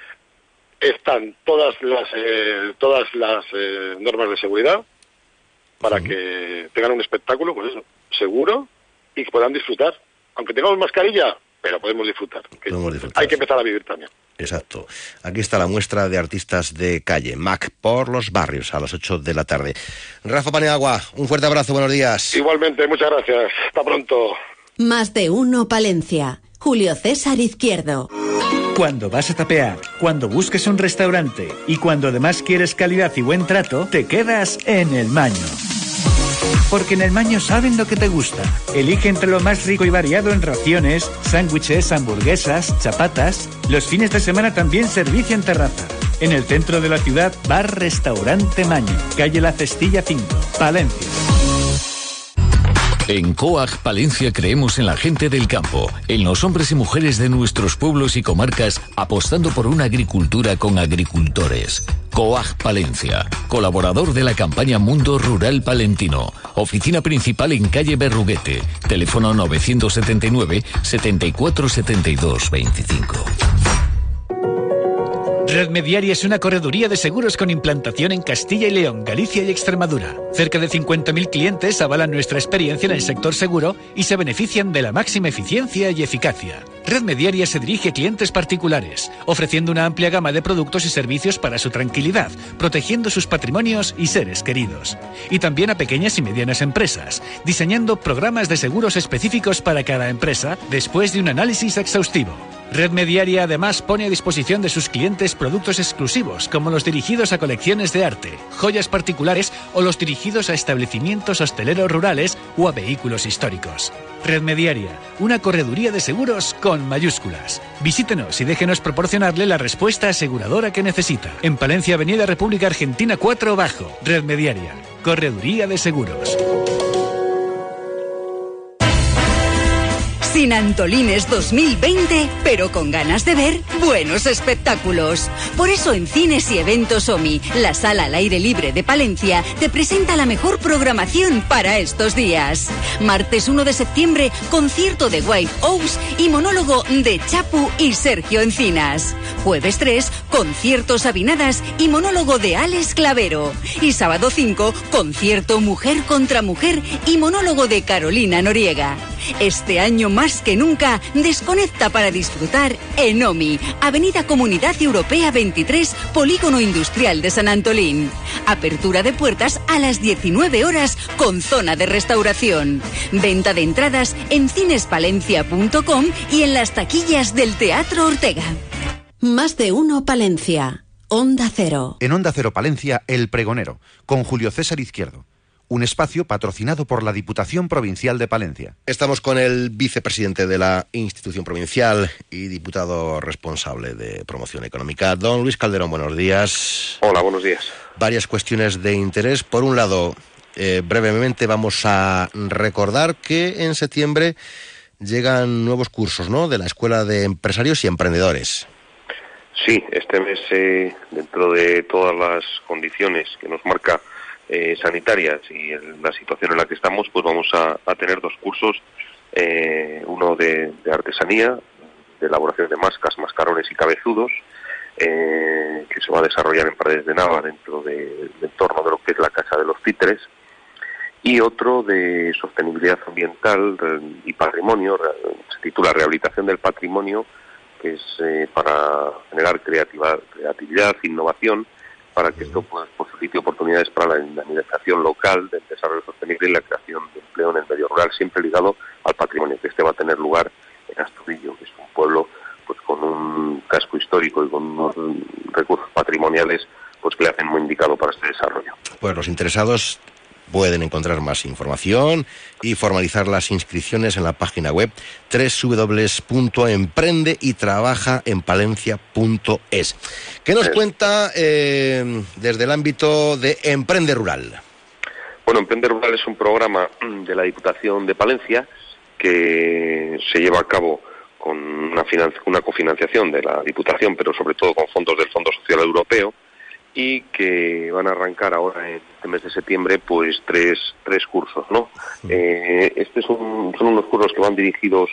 están todas las eh, todas las eh, normas de seguridad para uh-huh. que tengan un espectáculo, pues eso, seguro, y que puedan disfrutar. Aunque tengamos mascarilla, pero podemos disfrutar. Que podemos disfrutar. Hay que empezar a vivir también. Exacto. Aquí está la muestra de artistas de calle, Mac por los barrios, a las ocho de la tarde. Rafa Paniagua, un fuerte abrazo, buenos días. Igualmente, muchas gracias. Hasta pronto. Más de uno Palencia. Julio César Izquierdo. Cuando vas a tapear, cuando busques un restaurante y cuando además quieres calidad y buen trato, te quedas en El Maño. Porque en El Maño saben lo que te gusta. Elige entre lo más rico y variado en raciones, sándwiches, hamburguesas, chapatas. Los fines de semana también servicio en terraza. En el centro de la ciudad, Bar Restaurante Maño, calle La Cestilla cinco, Palencia. En Coag Palencia creemos en la gente del campo, en los hombres y mujeres de nuestros pueblos y comarcas, apostando por una agricultura con agricultores. Coag Palencia, colaborador de la campaña Mundo Rural Palentino. Oficina principal en calle Berruguete. Teléfono novecientos setenta y nueve, setenta y cuatro, setenta y dos, veinticinco. Red Mediaria es una correduría de seguros con implantación en Castilla y León, Galicia y Extremadura. Cerca de cincuenta mil clientes avalan nuestra experiencia en el sector seguro y se benefician de la máxima eficiencia y eficacia. Red Mediaria se dirige a clientes particulares, ofreciendo una amplia gama de productos y servicios para su tranquilidad, protegiendo sus patrimonios y seres queridos. Y también a pequeñas y medianas empresas, diseñando programas de seguros específicos para cada empresa después de un análisis exhaustivo. Red Mediaria además pone a disposición de sus clientes productos exclusivos, como los dirigidos a colecciones de arte, joyas particulares o los dirigidos a establecimientos hosteleros rurales o a vehículos históricos. Red Mediaria, una correduría de seguros con mayúsculas. Visítenos y déjenos proporcionarle la respuesta aseguradora que necesita. En Palencia, Avenida República Argentina cuatro Bajo. Red Mediaria, correduría de seguros. Sin Antolines dos mil veinte, pero con ganas de ver buenos espectáculos. Por eso en Cines y Eventos OMI, la sala al aire libre de Palencia, te presenta la mejor programación para estos días. Martes uno de septiembre, concierto de White Oaks y monólogo de Chapu y Sergio Encinas. Jueves tres, concierto Sabinadas y monólogo de Alex Clavero. Y sábado cinco, concierto Mujer contra Mujer y monólogo de Carolina Noriega. Este año más que nunca, desconecta para disfrutar en OMI, Avenida Comunidad Europea veintitrés, Polígono Industrial de San Antolín. Apertura de puertas a las diecinueve horas con zona de restauración. Venta de entradas en cinespalencia punto com y en las taquillas del Teatro Ortega. Más de uno Palencia. Onda Cero. En Onda Cero Palencia, El Pregonero, con Julio César Izquierdo. Un espacio patrocinado por la Diputación Provincial de Palencia. Estamos con el vicepresidente de la institución provincial y diputado responsable de promoción económica, don Luis Calderón. Buenos días. Hola, buenos días. Varias cuestiones de interés. Por un lado, eh, brevemente vamos a recordar que en septiembre llegan nuevos cursos, ¿no?, de la Escuela de Empresarios y Emprendedores. Sí, este mes, eh, dentro de todas las condiciones que nos marca Eh, sanitarias y en la situación en la que estamos, pues vamos a, a tener dos cursos, eh, uno de, de artesanía, de elaboración de mascas, mascarones y cabezudos, eh, que se va a desarrollar en Paredes de Nava dentro de, del entorno de lo que es la Casa de los Títeres, y otro de sostenibilidad ambiental y patrimonio, se titula Rehabilitación del Patrimonio, que es eh, para generar creativa, creatividad, innovación, para que esto pues, posibilite oportunidades para la dinamización local del desarrollo sostenible y la creación de empleo en el medio rural, siempre ligado al patrimonio, que este va a tener lugar en Astudillo, que es un pueblo pues con un casco histórico y con unos recursos patrimoniales pues que le hacen muy indicado para este desarrollo. Pues los interesados pueden encontrar más información y formalizar las inscripciones en la página web doble u doble u doble u punto emprende y trabaja en palencia punto es. ¿Qué nos cuenta eh, desde el ámbito de Emprende Rural? Bueno, Emprende Rural es un programa de la Diputación de Palencia que se lleva a cabo con una, financi- una cofinanciación de la Diputación, pero sobre todo con fondos del Fondo Social Europeo, y que van a arrancar ahora en este mes de septiembre pues tres tres cursos, ¿no? Sí. Eh, este es un, son unos cursos que van dirigidos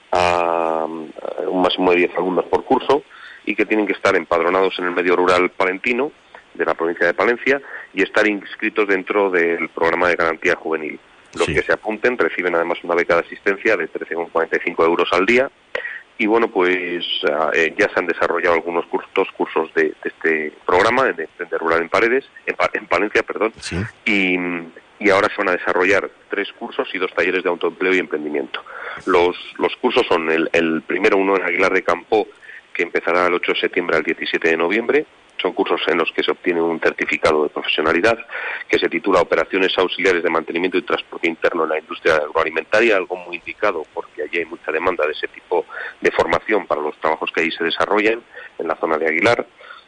a, a un máximo de diez alumnos por curso y que tienen que estar empadronados en el medio rural palentino de la provincia de Palencia y estar inscritos dentro del programa de garantía juvenil. Los sí. que se apunten reciben además una beca de asistencia de trece coma cuarenta y cinco euros al día. Y bueno, pues eh, ya se han desarrollado algunos cursos, cursos de, de este programa, de Emprende Rural en Paredes, en, en Palencia, perdón, sí. y, y ahora se van a desarrollar tres cursos y dos talleres de autoempleo y emprendimiento. Los, los cursos son el, el primero, uno en Aguilar de Campo, que empezará el ocho de septiembre al diecisiete de noviembre. Son cursos en los que se obtiene un certificado de profesionalidad que se titula Operaciones Auxiliares de Mantenimiento y Transporte Interno en la Industria Agroalimentaria, algo muy indicado porque allí hay mucha demanda de ese tipo de formación para los trabajos que allí se desarrollan en la zona de Aguilar.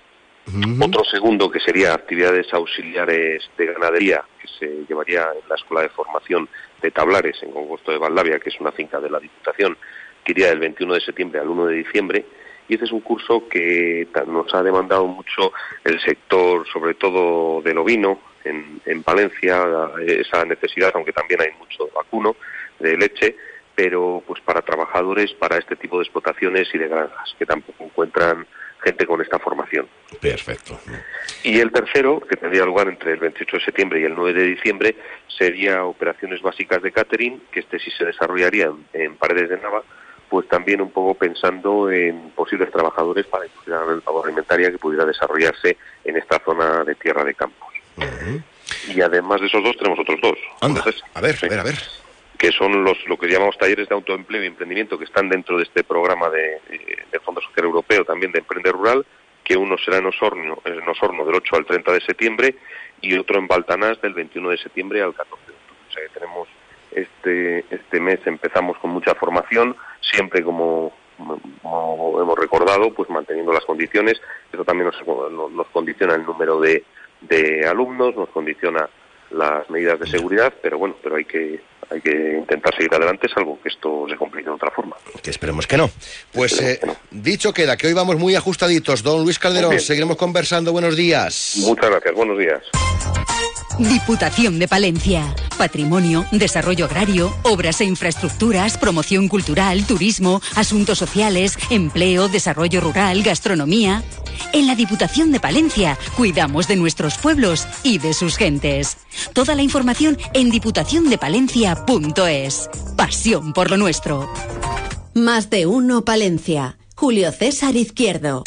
Uh-huh. Otro segundo, que sería actividades auxiliares de ganadería, que se llevaría en la Escuela de Formación de Tablares, en Congosto de Valdavia, que es una finca de la Diputación, que iría del veintiuno de septiembre al uno de diciembre. Y este es un curso que nos ha demandado mucho el sector, sobre todo del ovino, en, en Palencia, esa necesidad, aunque también hay mucho vacuno de leche, pero pues para trabajadores, para este tipo de explotaciones y de granjas, que tampoco encuentran gente con esta formación. Perfecto. Y el tercero, que tendría lugar entre el veintiocho de septiembre y el nueve de diciembre, sería operaciones básicas de catering, que este sí se desarrollaría en, en Paredes de Nava, pues también un poco pensando en posibles trabajadores para la agroalimentaria que pudiera desarrollarse en esta zona de Tierra de Campos. Uh-huh. Y además de esos dos tenemos otros dos. Anda, Entonces, a ver, sí, a ver, a ver. Que son los lo que llamamos talleres de autoempleo y emprendimiento, que están dentro de este programa de, del Fondo Social Europeo, también de Emprende Rural, que uno será en Osorno, en Osorno del ocho al treinta de septiembre y otro en Baltanás del veintiuno de septiembre al catorce de octubre. O sea que tenemos este este mes, empezamos con mucha formación, siempre como, como hemos recordado, pues manteniendo las condiciones. Eso también nos, nos condiciona el número de, de alumnos, nos condiciona las medidas de seguridad, pero bueno, pero hay que hay que intentar seguir adelante, salvo que esto se complique de otra forma. Que esperemos que no. Pues eh, que no. Dicho queda, que hoy vamos muy ajustaditos. Don Luis Calderón, seguiremos conversando. Buenos días. Muchas gracias, buenos días. Diputación de Palencia. Patrimonio, desarrollo agrario, obras e infraestructuras, promoción cultural, turismo, asuntos sociales, empleo, desarrollo rural, gastronomía. En la Diputación de Palencia cuidamos de nuestros pueblos y de sus gentes. Toda la información en diputación de palencia punto es. Pasión por lo nuestro. Más de uno Palencia. Julio César Izquierdo.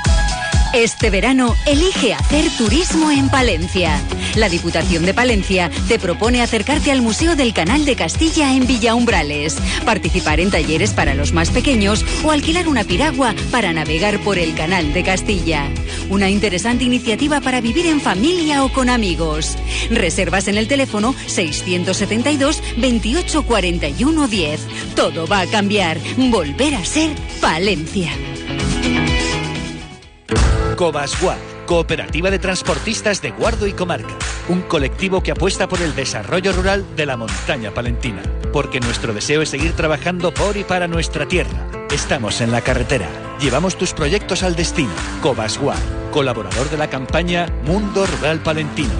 Este verano elige hacer turismo en Palencia. La Diputación de Palencia te propone acercarte al Museo del Canal de Castilla en Villaumbrales, participar en talleres para los más pequeños o alquilar una piragua para navegar por el Canal de Castilla. Una interesante iniciativa para vivir en familia o con amigos. Reservas en el teléfono seiscientos setenta y dos, veintiocho cuarenta y uno diez. Todo va a cambiar. Volver a ser Palencia. Cobasguard, Cooperativa de Transportistas de Guardo y Comarca. Un colectivo que apuesta por el desarrollo rural de la montaña palentina. Porque nuestro deseo es seguir trabajando por y para nuestra tierra. Estamos en la carretera. Llevamos tus proyectos al destino. Cobasguard, colaborador de la campaña Mundo Rural Palentino.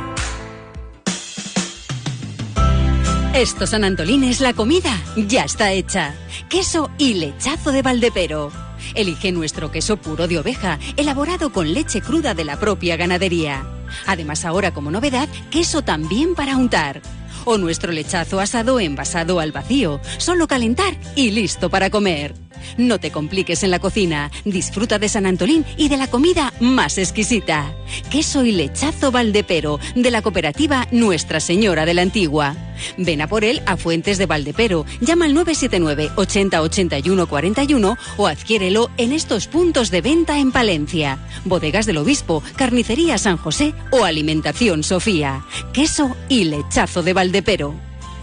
Estos San Antolines, la comida ya está hecha. Queso y lechazo de Valdepero. Elige nuestro queso puro de oveja, elaborado con leche cruda de la propia ganadería. Además, ahora como novedad, queso también para untar. O nuestro lechazo asado envasado al vacío, solo calentar y listo para comer. No te compliques en la cocina, disfruta de San Antolín y de la comida más exquisita. Queso y lechazo Valdepero, de la cooperativa Nuestra Señora de la Antigua. Ven a por él a Fuentes de Valdepero, llama al nueve siete nueve, ochenta, ochenta y uno, cuarenta y uno o adquiérelo en estos puntos de venta en Palencia. Bodegas del Obispo, Carnicería San José o Alimentación Sofía. Queso y lechazo de Valdepero.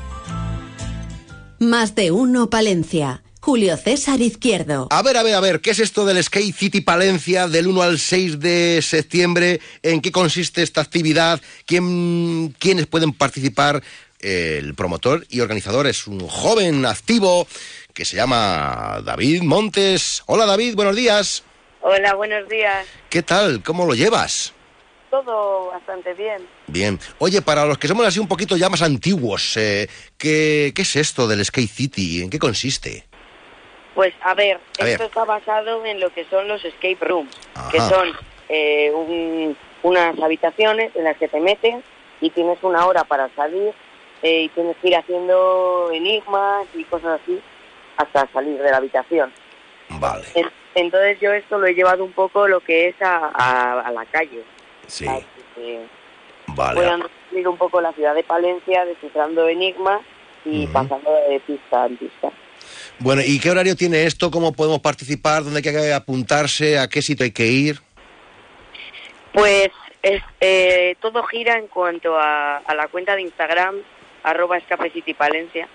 Más de uno Palencia. Julio César Izquierdo. A ver, a ver, a ver, ¿qué es esto del Skate City Palencia del uno al seis de septiembre? ¿En qué consiste esta actividad? ¿Quién, ¿Quiénes pueden participar? El promotor y organizador es un joven activo que se llama David Montes. Hola David, buenos días. Hola, buenos días. ¿Qué tal? ¿Cómo lo llevas? Todo bastante bien. Bien. Oye, para los que somos así un poquito ya más antiguos, eh, ¿qué, ¿qué es esto del Skate City? ¿En qué consiste? Pues a ver, a esto ver. está basado en lo que son los escape rooms, Ajá. que son eh, un, unas habitaciones en las que te meten y tienes una hora para salir eh, y tienes que ir haciendo enigmas y cosas así hasta salir de la habitación. Vale. Entonces yo esto lo he llevado un poco lo que es a, a, a la calle. Sí. Así que vale. puedan descubrir un poco la ciudad de Palencia, descifrando enigmas y uh-huh. pasando de pista en pista. Bueno, ¿y qué horario tiene esto? ¿Cómo podemos participar? ¿Dónde hay que apuntarse? ¿A qué sitio hay que ir? Pues es, eh, todo gira en cuanto a, a la cuenta de Instagram, arroba Escape City Palencia.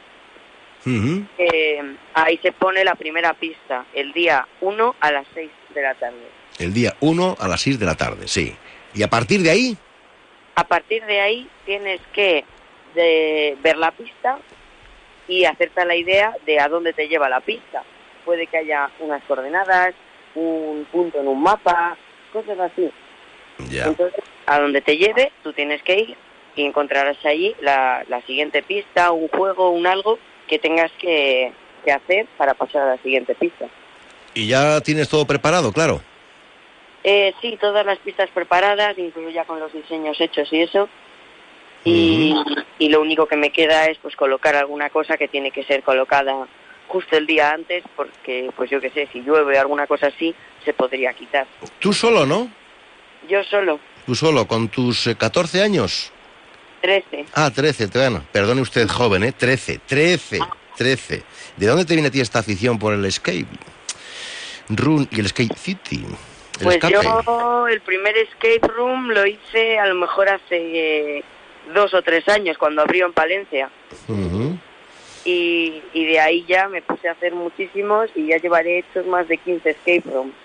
Uh-huh. Eh, ahí se pone la primera pista, el día uno a las seis de la tarde. El día uno a las seis de la tarde, sí. ¿Y a partir de ahí? A partir de ahí tienes que de, ver la pista y hacerte la idea de a dónde te lleva la pista. Puede que haya unas coordenadas, un punto en un mapa, cosas así. Ya. Entonces, a donde te lleve, tú tienes que ir y encontrarás allí la, la siguiente pista, un juego, un algo que tengas que, que hacer para pasar a la siguiente pista. ¿Y ya tienes todo preparado, claro? Eh, sí, todas las pistas preparadas, incluso ya con los diseños hechos y eso. Y, uh-huh. y lo único que me queda es pues colocar alguna cosa que tiene que ser colocada justo el día antes, porque pues yo qué sé, si llueve o alguna cosa así, se podría quitar. ¿Tú solo, no? Yo solo. ¿Tú solo, con tus eh, catorce años? trece. Ah, trece, bueno, perdone usted, joven, ¿eh? trece, trece, trece. ¿De dónde te viene a ti esta afición por el escape room y el skate city? El pues escape. Yo el primer escape room lo hice a lo mejor hace eh, dos o tres años, cuando abrió en Palencia. Uh-huh. Y, y de ahí ya me puse a hacer muchísimos y ya llevaré hechos más de quince escape rooms.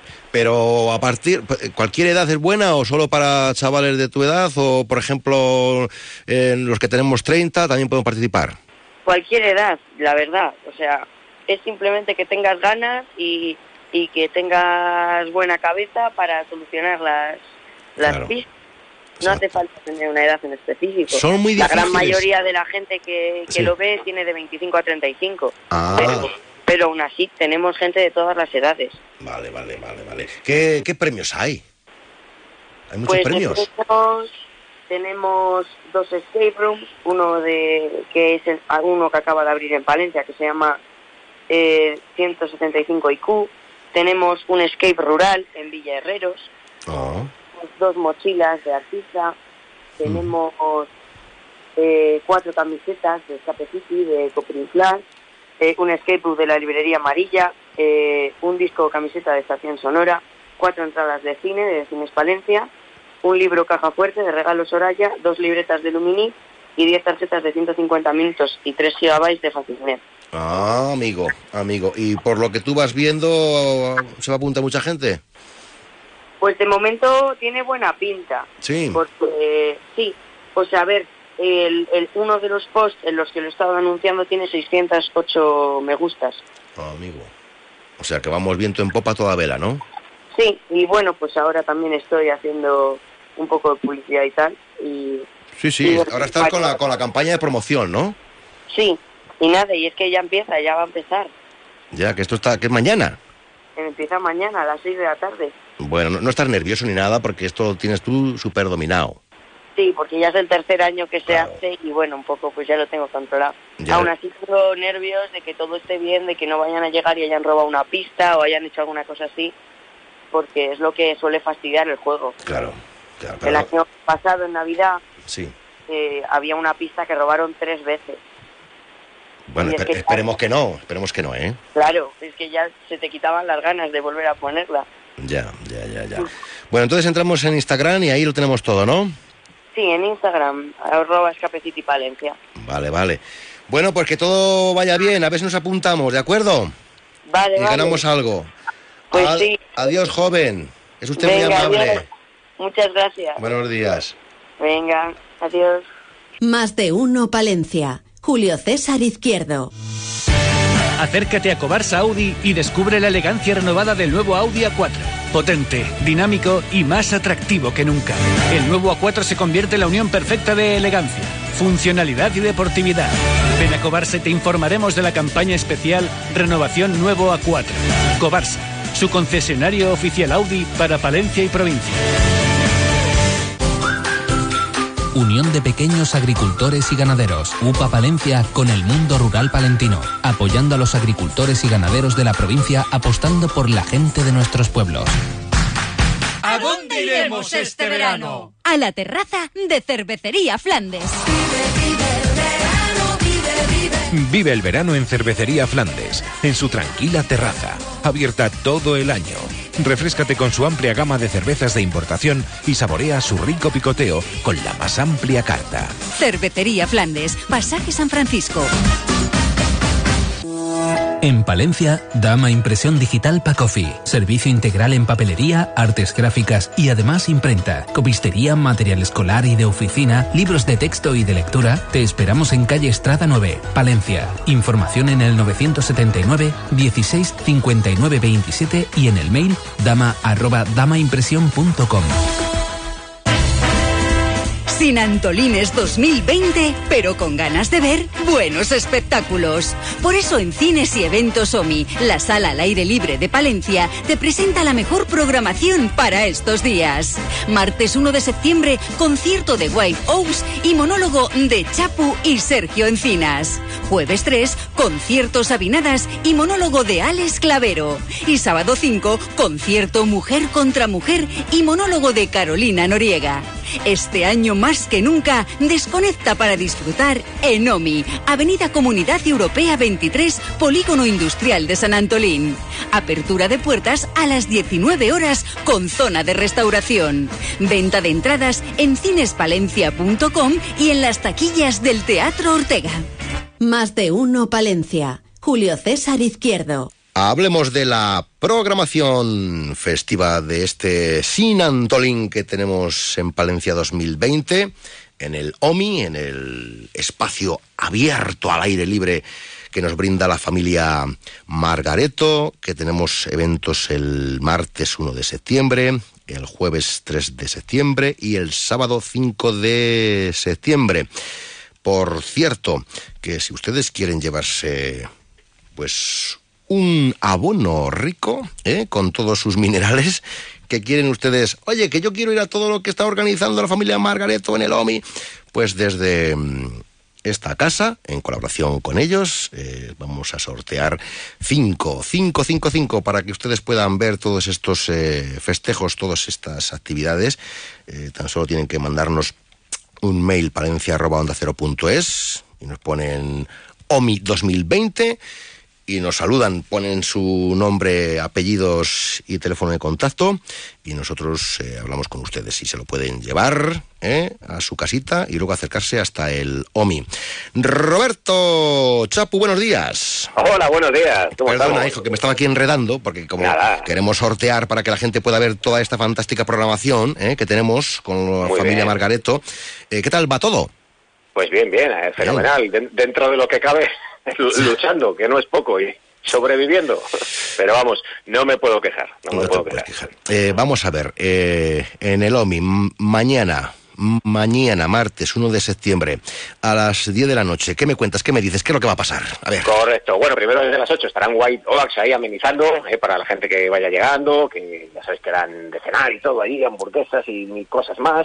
Pero a partir, ¿cualquier edad es buena o solo para chavales de tu edad? O, por ejemplo, en los que tenemos treinta también podemos participar. Cualquier edad, la verdad. O sea, es simplemente que tengas ganas y, y que tengas buena cabeza para solucionar las, las Claro. pistas. No hace falta tener una edad en específico. Son muy La gran difíciles. mayoría de la gente que, que Sí. lo ve tiene de veinticinco a treinta y cinco. Ah. Pero, pero aún así tenemos gente de todas las edades. Vale, vale, vale, vale. ¿Qué, qué premios hay? ¿Hay muchos Pues premios? Tenemos, tenemos dos escape rooms, uno de que es el, uno que acaba de abrir en Palencia, que se llama eh, ciento setenta y cinco I Q. Tenemos un escape rural en Villa Herreros. Oh. Dos mochilas de artista. Tenemos eh, cuatro camisetas de Escape City, de Coprin Flash, eh, un escape room de la librería Amarilla, eh, un disco o camiseta de Estación Sonora, cuatro entradas de cine de Cines Palencia, un libro caja fuerte de Regalos Soraya, dos libretas de Lumini y diez tarjetas de ciento cincuenta minutos y tres gigabytes de Facilnet. Ah, amigo, amigo. ¿Y por lo que tú vas viendo, se va a apuntar mucha gente? Pues de momento tiene buena pinta. Sí. Porque, sí, o sea, a ver, el, el uno de los posts en los que lo he estado anunciando tiene seiscientos ocho me gustas. Ah, amigo. O sea que vamos viento en popa toda vela, ¿no? Sí, y bueno, pues ahora también estoy haciendo un poco de publicidad y tal. Y, Sí, sí. y- Ahora estás con la, con la campaña de promoción, ¿no? Sí, y nada, y es que ya empieza, ya va a empezar. Ya, que esto está... que es mañana. Empieza mañana a las seis de la tarde. Bueno, no, no estás nervioso ni nada porque esto lo tienes tú súper dominado. Sí, porque ya es el tercer año que se hace y bueno, un poco pues ya lo tengo controlado. Ya. Aún así tengo nervios de que todo esté bien, de que no vayan a llegar y hayan robado una pista o hayan hecho alguna cosa así, porque es lo que suele fastidiar el juego. Claro, claro. El Pero, año pasado, en Navidad, sí. eh, había una pista que robaron tres veces. Bueno, Y es esper- que- esperemos que no, esperemos que no, ¿eh? Claro, es que ya se te quitaban las ganas de volver a ponerla. Ya, ya, ya, ya. Bueno, entonces entramos en Instagram y ahí lo tenemos todo, ¿no? Sí, en Instagram, arroba Escape City Palencia. Vale, vale. Bueno, pues que todo vaya bien, a ver si nos apuntamos, ¿de acuerdo? Vale, Y vale. ganamos algo. Pues Ad- sí. Adiós, joven. Es usted muy Venga, amable. adiós. Muchas gracias. Buenos días. Venga, adiós. Más de uno Palencia. Julio César Izquierdo. Acércate a Cobarsa Audi y descubre la elegancia renovada del nuevo Audi A cuatro. Potente, dinámico y más atractivo que nunca. El nuevo A cuatro se convierte en la unión perfecta de elegancia, funcionalidad y deportividad. Ven a Cobarsa y te informaremos de la campaña especial Renovación Nuevo A cuatro. Cobarsa, su concesionario oficial Audi para Palencia y provincia. Unión de Pequeños Agricultores y Ganaderos, U P A Palencia con el mundo rural palentino, apoyando a los agricultores y ganaderos de la provincia, apostando por la gente de nuestros pueblos. ¿A dónde iremos este verano? A la terraza de Cervecería Flandes. Vive el verano en Cervecería Flandes, en su tranquila terraza, abierta todo el año. Refréscate con su amplia gama de cervezas de importación y saborea su rico picoteo con la más amplia carta. Cervecería Flandes, Pasaje San Francisco. En Palencia, Dama Impresión Digital Pacofi. Servicio integral en papelería, artes gráficas y además imprenta. Copistería, material escolar y de oficina, libros de texto y de lectura. Te esperamos en calle Estrada nueve, Palencia. Información en el novecientos setenta y nueve, dieciséis, cincuenta y nueve, veintisiete y en el mail dama arroba damaimpresión punto com. Sin Antolines dos mil veinte, pero con ganas de ver buenos espectáculos. Por eso en Cines y Eventos OMI, la sala al aire libre de Palencia, te presenta la mejor programación para estos días. Martes uno de septiembre, concierto de White Oaks y monólogo de Chapu y Sergio Encinas. Jueves tres, concierto Sabinadas y monólogo de Alex Clavero. Y sábado cinco, concierto Mujer contra Mujer y monólogo de Carolina Noriega. Este año más que nunca, desconecta para disfrutar en OMI, Avenida Comunidad Europea veintitrés, Polígono Industrial de San Antolín. Apertura de puertas a las diecinueve horas con zona de restauración. Venta de entradas en cinespalencia punto com y en las taquillas del Teatro Ortega. Más de uno Palencia. Julio César Izquierdo. Hablemos de la programación festiva de este Sin Antolín que tenemos en Palencia dos mil veinte, en el OMI, en el espacio abierto al aire libre que nos brinda la familia Margareto, que tenemos eventos el martes uno de septiembre, el jueves tres de septiembre y el sábado cinco de septiembre. Por cierto, que si ustedes quieren llevarse, pues, un abono rico, ¿eh? Con todos sus minerales, que quieren ustedes, oye, que yo quiero ir a todo lo que está organizando la familia Margareto en el OMI, pues desde esta casa, en colaboración con ellos, eh, vamos a sortear cinco, cinco, cinco, cinco, para que ustedes puedan ver todos estos eh, festejos, todas estas actividades. Eh, tan solo tienen que mandarnos un mail, palencia arroba onda cero punto es, y nos ponen OMI dos mil veinte, y nos saludan, ponen su nombre, apellidos y teléfono de contacto, y nosotros eh, hablamos con ustedes y se lo pueden llevar eh, a su casita y luego acercarse hasta el OMI. Roberto Chapu, buenos días. Hola, buenos días. ¿Cómo Perdona, estamos? hijo, que me estaba aquí enredando, porque como Nada. queremos sortear para que la gente pueda ver toda esta fantástica programación eh, que tenemos con la Muy familia bien. Margareto, eh, ¿qué tal va todo? Pues bien, bien, eh, fenomenal. Bien. Dentro de lo que cabe, luchando, que no es poco, y sobreviviendo. Pero vamos, no me puedo quejar. No, no me puedo quejar. quejar. Eh, vamos a ver, eh, en el OMI, m- mañana, m- mañana, martes uno de septiembre, a las diez de la noche, ¿qué me cuentas? ¿Qué me dices? ¿Qué es lo que va a pasar? A ver. Correcto. Bueno, primero desde las ocho estarán White Oaks ahí amenizando, eh, para la gente que vaya llegando, que ya sabéis que eran de cenar y todo allí, hamburguesas y mil cosas más.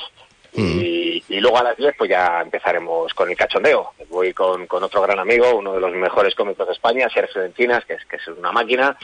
Y, y luego a las diez pues ya empezaremos con el cachondeo. Voy con, con otro gran amigo, uno de los mejores cómicos de España, Sergio Encinas, que es, que es una máquina,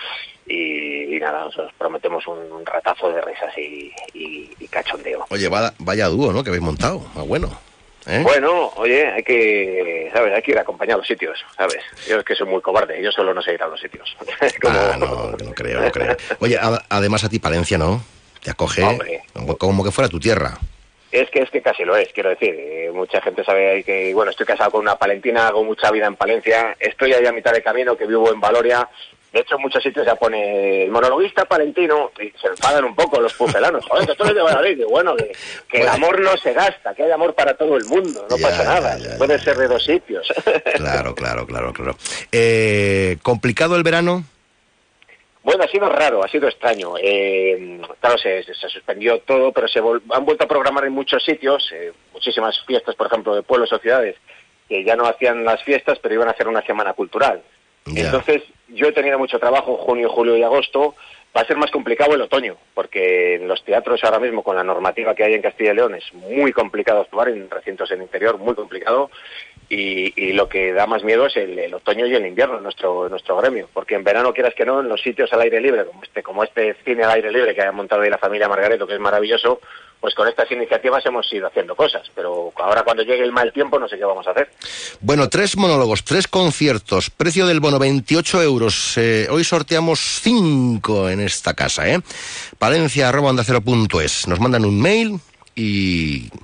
y, y nada, os prometemos un, un ratazo de risas y, y, y cachondeo. Oye, vaya, vaya dúo, ¿no?, que habéis montado. Ah, bueno. ¿Eh? Bueno, oye, hay que, ¿sabes? Hay que ir a acompañar a los sitios, ¿sabes? Yo es que soy muy cobarde, yo solo no sé ir a los sitios. Como... Ah, no, no creo, no creo. Oye, a, además a ti Palencia, ¿no? Te acoge como, como que fuera tu tierra. Es que es que casi lo es, quiero decir, eh, mucha gente sabe ahí que, bueno, estoy casado con una palentina, hago mucha vida en Palencia, estoy ahí a mitad de camino, que vivo en Valoria, de hecho en muchos sitios ya pone el monologuista palentino, y se enfadan un poco los pufelanos, joder, que esto es de Valladolid, y bueno, que, que el amor no se gasta, que hay amor para todo el mundo, no ya, pasa nada, ya, ya, puede ya. ser de dos sitios. Claro, claro, claro, claro. Eh, ¿complicado el verano? Bueno, ha sido raro, ha sido extraño. Eh, claro, se, se suspendió todo, pero se vol- han vuelto a programar en muchos sitios, eh, muchísimas fiestas, por ejemplo, de pueblos o ciudades, que ya no hacían las fiestas, pero iban a hacer una semana cultural. Yeah. Entonces, yo he tenido mucho trabajo, junio, julio y agosto. Va a ser más complicado el otoño, porque en los teatros ahora mismo, con la normativa que hay en Castilla y León, es muy complicado actuar en recintos en interior, muy complicado. Y, y lo que da más miedo es el, el otoño y el invierno en nuestro, en nuestro gremio, porque en verano, quieras que no, en los sitios al aire libre, como este, como este cine al aire libre que ha montado ahí la familia Margareto, que es maravilloso, pues con estas iniciativas hemos ido haciendo cosas, pero ahora cuando llegue el mal tiempo no sé qué vamos a hacer. Bueno, tres monólogos, tres conciertos, precio del bono veintiocho euros, eh, hoy sorteamos cinco en esta casa, ¿eh? Palencia arroba onda cero punto es, nos mandan un mail y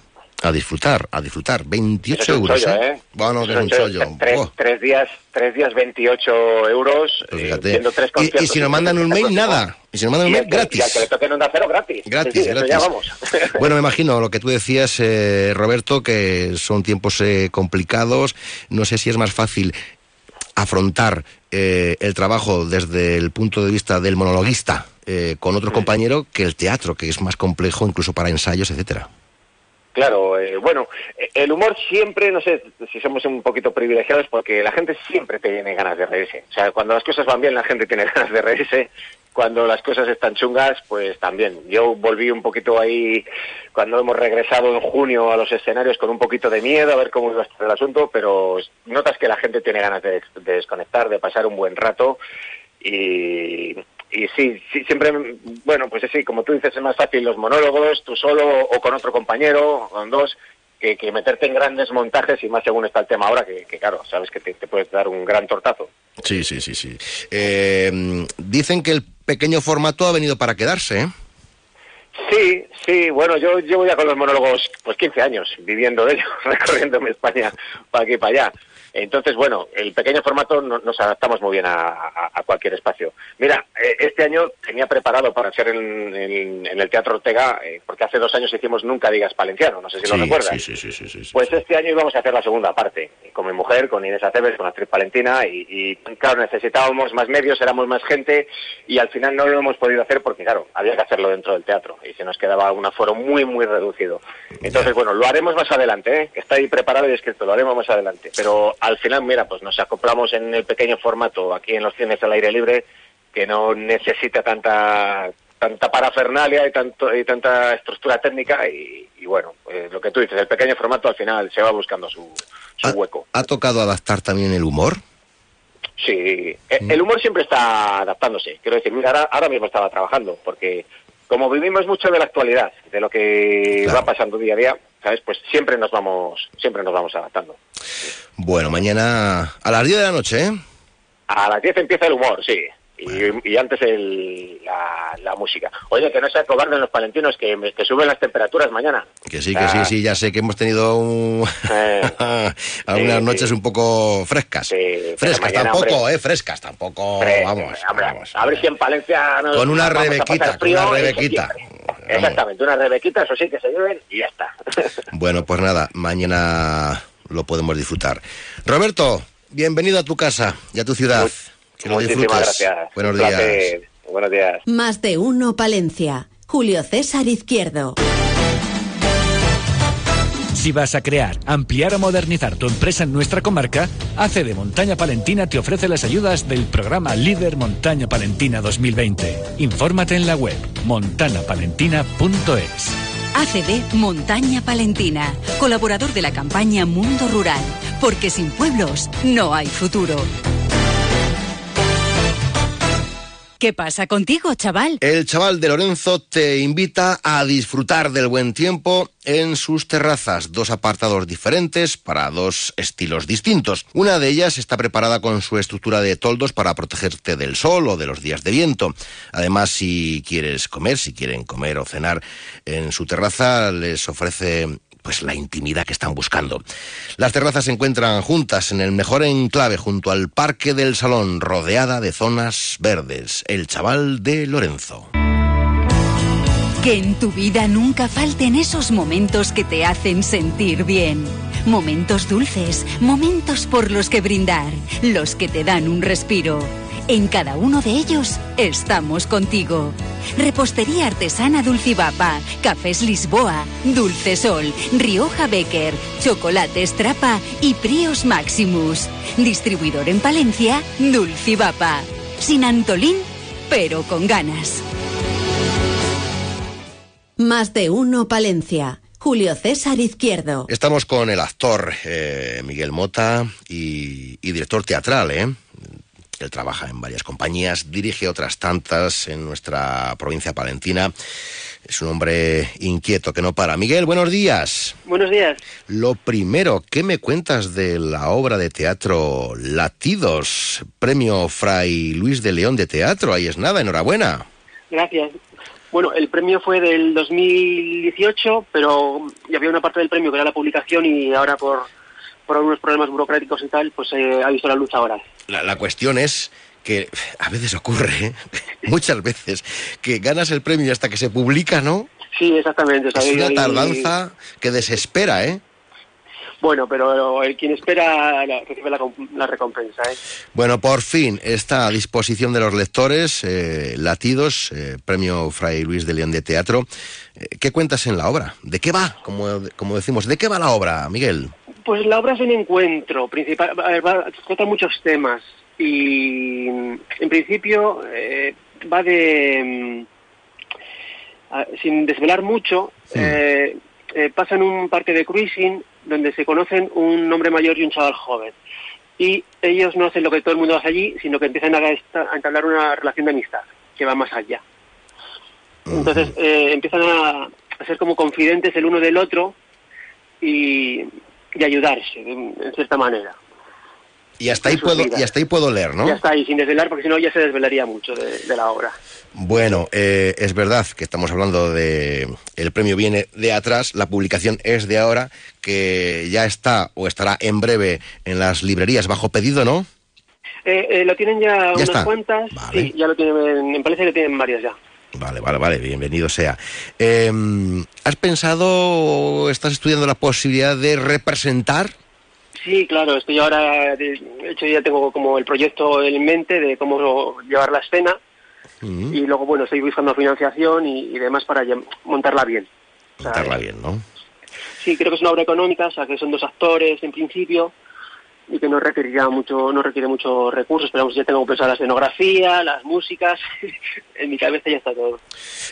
A disfrutar, a disfrutar. veintiocho Eso es un euros, chollo, ¿eh? ¿eh? Bueno, que es un Eso chollo. Tres, Oh. tres días, tres días, veintiocho euros. Pues eh, fíjate. viendo tres Y, conciertos. y si nos mandan un mail, nada. Y si nos mandan un Y mail, al que- gratis. Y al que le toquen Onda Cero, gratis. Gratis, Sí, sí, eso gratis. ya vamos. Bueno, me imagino lo que tú decías, eh, Roberto, que son tiempos eh, complicados. No sé si es más fácil afrontar eh, el trabajo desde el punto de vista del monologuista eh, con otro compañero que el teatro, que es más complejo incluso para ensayos, etcétera. Claro, eh, bueno, eh, el humor siempre, no sé si somos un poquito privilegiados porque la gente siempre tiene ganas de reírse. O sea, cuando las cosas van bien la gente tiene ganas de reírse, cuando las cosas están chungas, pues también. Yo volví un poquito ahí cuando hemos regresado en junio a los escenarios con un poquito de miedo a ver cómo iba a estar el asunto, pero notas que la gente tiene ganas de, de desconectar, de pasar un buen rato y... Y sí, sí, siempre, bueno, pues sí, como tú dices, es más fácil los monólogos, tú solo o con otro compañero, con dos, que, que meterte en grandes montajes y más según está el tema ahora, que, que claro, sabes que te, te puedes dar un gran tortazo. Sí, sí, sí, sí. Eh, dicen que el pequeño formato ha venido para quedarse, ¿eh? Sí, sí, bueno, yo llevo ya con los monólogos pues quince años viviendo de ellos, recorriéndome España para aquí y para allá. Entonces, bueno, el pequeño formato no, nos adaptamos muy bien a, a, a cualquier espacio. Mira, eh, este año tenía preparado para hacer en, en, en el Teatro Ortega, eh, porque hace dos años hicimos Nunca digas Palenciano, no sé si Sí, lo recuerdas. sí, sí, sí, sí, sí, sí. Pues este año íbamos a hacer la segunda parte, con mi mujer, con Inés Aceves, con la actriz palentina, y, y claro, necesitábamos más medios, éramos más gente, y al final no lo hemos podido hacer porque, claro, había que hacerlo dentro del teatro, y se nos quedaba un aforo muy, muy reducido. Entonces, bueno, lo haremos más adelante, ¿eh? Que está ahí preparado y escrito, lo haremos más adelante. Pero al final, mira, pues nos acoplamos en el pequeño formato aquí en los cines al aire libre, que no necesita tanta tanta parafernalia y tanto y tanta estructura técnica y, y bueno, pues lo que tú dices, el pequeño formato al final se va buscando su, su hueco. ¿Ha tocado adaptar también el humor? Sí, el, el humor siempre está adaptándose. Quiero decir, mira, ahora, ahora mismo estaba trabajando, porque como vivimos mucho de la actualidad, de lo que Claro. va pasando día a día, ¿sabes? Pues siempre nos vamos, siempre nos vamos adaptando. Bueno, mañana a las diez de la noche, ¿eh? A las diez empieza el humor, sí. Y, y antes el, la, la música. Oye, que no sean cobardes los palentinos, que, me- que suben las temperaturas mañana. Que sí, que sí, sí, ya sé que hemos tenido un... algunas sí, noches sí. un poco frescas. pero Frescas mañana, tampoco, hombre. ¿eh? Frescas tampoco, Hombre, vamos. hombre, a ver si en Palencia nos Con una vamos a rebequita, pasar con frío, una eso rebequita. siempre. Exactamente, una rebequita, eso sí, que se lleven y ya está. Bueno, pues nada, mañana lo podemos disfrutar. Roberto, bienvenido a tu casa y a tu ciudad. Que lo Muchísimas disfrutes. gracias. Buenos Un días. placer. Buenos días. Más de uno Palencia. Julio César Izquierdo. Si vas a crear, ampliar o modernizar tu empresa en nuestra comarca, A C D Montaña Palentina te ofrece las ayudas del programa Líder Montaña Palentina dos mil veinte. Infórmate en la web montana palentina punto es. A C D Montaña Palentina, colaborador de la campaña Mundo Rural, porque sin pueblos no hay futuro. ¿Qué pasa contigo, chaval? El chaval de Lorenzo te invita a disfrutar del buen tiempo en sus terrazas, dos apartados diferentes para dos estilos distintos. Una de ellas está preparada con su estructura de toldos para protegerte del sol o de los días de viento. Además, si quieres comer, si quieren comer o cenar en su terraza, les ofrece pues la intimidad que están buscando. Las terrazas se encuentran juntas en el mejor enclave junto al Parque del Salón, rodeada de zonas verdes. El chaval de Lorenzo. Que en tu vida nunca falten esos momentos que te hacen sentir bien. Momentos dulces, momentos por los que brindar, los que te dan un respiro. En cada uno de ellos estamos contigo. Repostería artesana Dulcibapa, Cafés Lisboa, Dulce Sol, Rioja Becker, Chocolates Trapa y Prios Maximus. Distribuidor en Palencia, Dulcibapa. Sin Antolín, pero con ganas. Más de uno Palencia. Julio César Izquierdo. Estamos con el actor eh, Miguel Mota y, y director teatral, ¿eh? Él trabaja en varias compañías, dirige otras tantas en nuestra provincia palentina. Es un hombre inquieto que no para. Miguel, buenos días. Buenos días. Lo primero, ¿qué me cuentas de la obra de teatro Latidos? Premio Fray Luis de León de Teatro. Ahí es nada, enhorabuena. Gracias. Bueno, el premio fue del dos mil dieciocho, pero ya había una parte del premio que era la publicación y ahora por, por algunos problemas burocráticos y tal, pues eh, ha visto la luz ahora. La, la cuestión es que a veces ocurre, ¿eh? muchas veces, que ganas el premio hasta que se publica, ¿no? Sí, exactamente. Es una tardanza que desespera, ¿eh? Bueno, pero el quien espera la, recibe la, la recompensa, ¿eh? Bueno, por fin está a disposición de los lectores, eh, Latidos, eh, premio Fray Luis de León de Teatro. Eh, ¿Qué cuentas en la obra? ¿De qué va? Como, como decimos, ¿de qué va la obra, Miguel? Pues la obra es un encuentro, principal, va, trata muchos temas y en principio eh, va de, a, sin desvelar mucho, sí. eh, eh, pasa en un parque de cruising donde se conocen un hombre mayor y un chaval joven. Y ellos no hacen lo que todo el mundo hace allí, sino que empiezan a, a entablar una relación de amistad que va más allá. Entonces eh, empiezan a, a ser como confidentes el uno del otro y, y ayudarse, en, en cierta manera. Y hasta ahí puedo, y hasta ahí puedo leer, ¿no? Ya está ahí, sin desvelar, porque si no ya se desvelaría mucho de, de la obra. Bueno, eh, es verdad que estamos hablando de... El premio viene de atrás, la publicación es de ahora, que ya está o estará en breve en las librerías bajo pedido, ¿no? Eh, eh, lo tienen ya, ya unas está. cuantas, Vale. Sí, ya lo tienen, en Palencia lo tienen varias ya. Vale, vale, vale, bienvenido sea. Eh, ¿Has pensado o estás estudiando la posibilidad de representar? Sí, claro, estoy ahora, de hecho ya tengo como el proyecto en mente de cómo llevar la escena uh-huh. y luego, bueno, estoy buscando financiación y, y demás para ya, montarla bien. Montarla o sea, bien, ¿no? Sí, creo que es una obra económica, o sea, que son dos actores en principio y que no requerirá mucho, no requiere muchos recursos, pero ya tengo pensado la escenografía, las músicas, en mi cabeza ya está todo.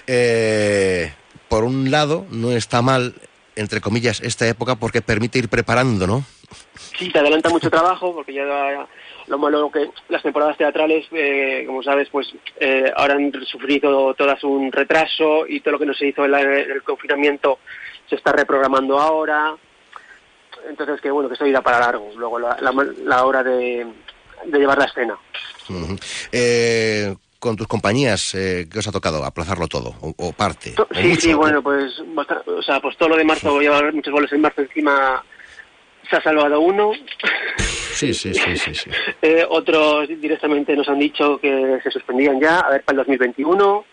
Eh, por un lado, no está mal, entre comillas, esta época porque permite ir preparando, ¿no? Sí, te adelanta mucho trabajo, porque ya lo malo que las temporadas teatrales, eh, como sabes, pues eh, ahora han sufrido todas un retraso y todo lo que no se hizo en, la, en el confinamiento se está reprogramando ahora. Entonces, que bueno, que eso irá para largo, luego la, la, la hora de, de llevar la escena. Uh-huh. Eh... Con tus compañías, eh, ¿qué os ha tocado? ¿Aplazarlo todo? ¿O, o parte? To- ¿O sí, mucho? sí, bueno, pues o sea, pues todo lo de marzo, voy a llevar muchos goles en marzo encima, se ha salvado uno. Sí, sí, sí, sí. sí. eh, otros directamente nos han dicho que se suspendían ya, a ver, para el dos mil veintiuno.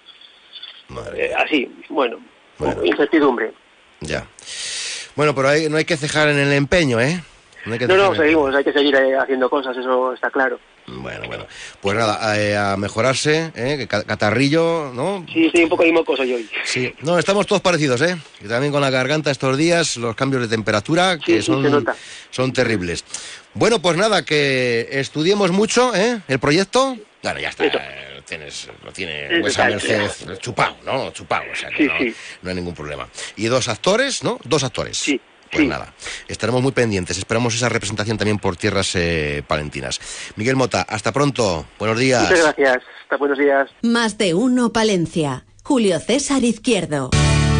Eh, así, bueno, bueno, incertidumbre. Ya. Bueno, pero hay, no hay que cejar en el empeño, ¿eh? No, hay que no, no, seguimos, hay que seguir eh, haciendo cosas, eso está claro. Bueno, bueno. Pues nada, a, a mejorarse, ¿eh? Catarrillo, ¿no? Sí, estoy un poco de mocoso yo hoy. Sí, no, estamos todos parecidos, ¿eh? Y también con la garganta estos días, los cambios de temperatura, que sí, son, sí, se nota. son terribles. Bueno, pues nada, que estudiemos mucho, ¿eh? El proyecto. Claro, ya está. Eso. Lo tienes, lo tiene vuestra merced chupado, ¿no? Chupado, o sea que sí, no, sí. no hay ningún problema. Y dos actores, ¿no? Dos actores. Sí. Pues sí. nada, estaremos muy pendientes. Esperamos esa representación también por tierras eh, palentinas. Miguel Mota, hasta pronto. Buenos días. Muchas gracias. Hasta buenos días. Más de uno Palencia. Julio César Izquierdo.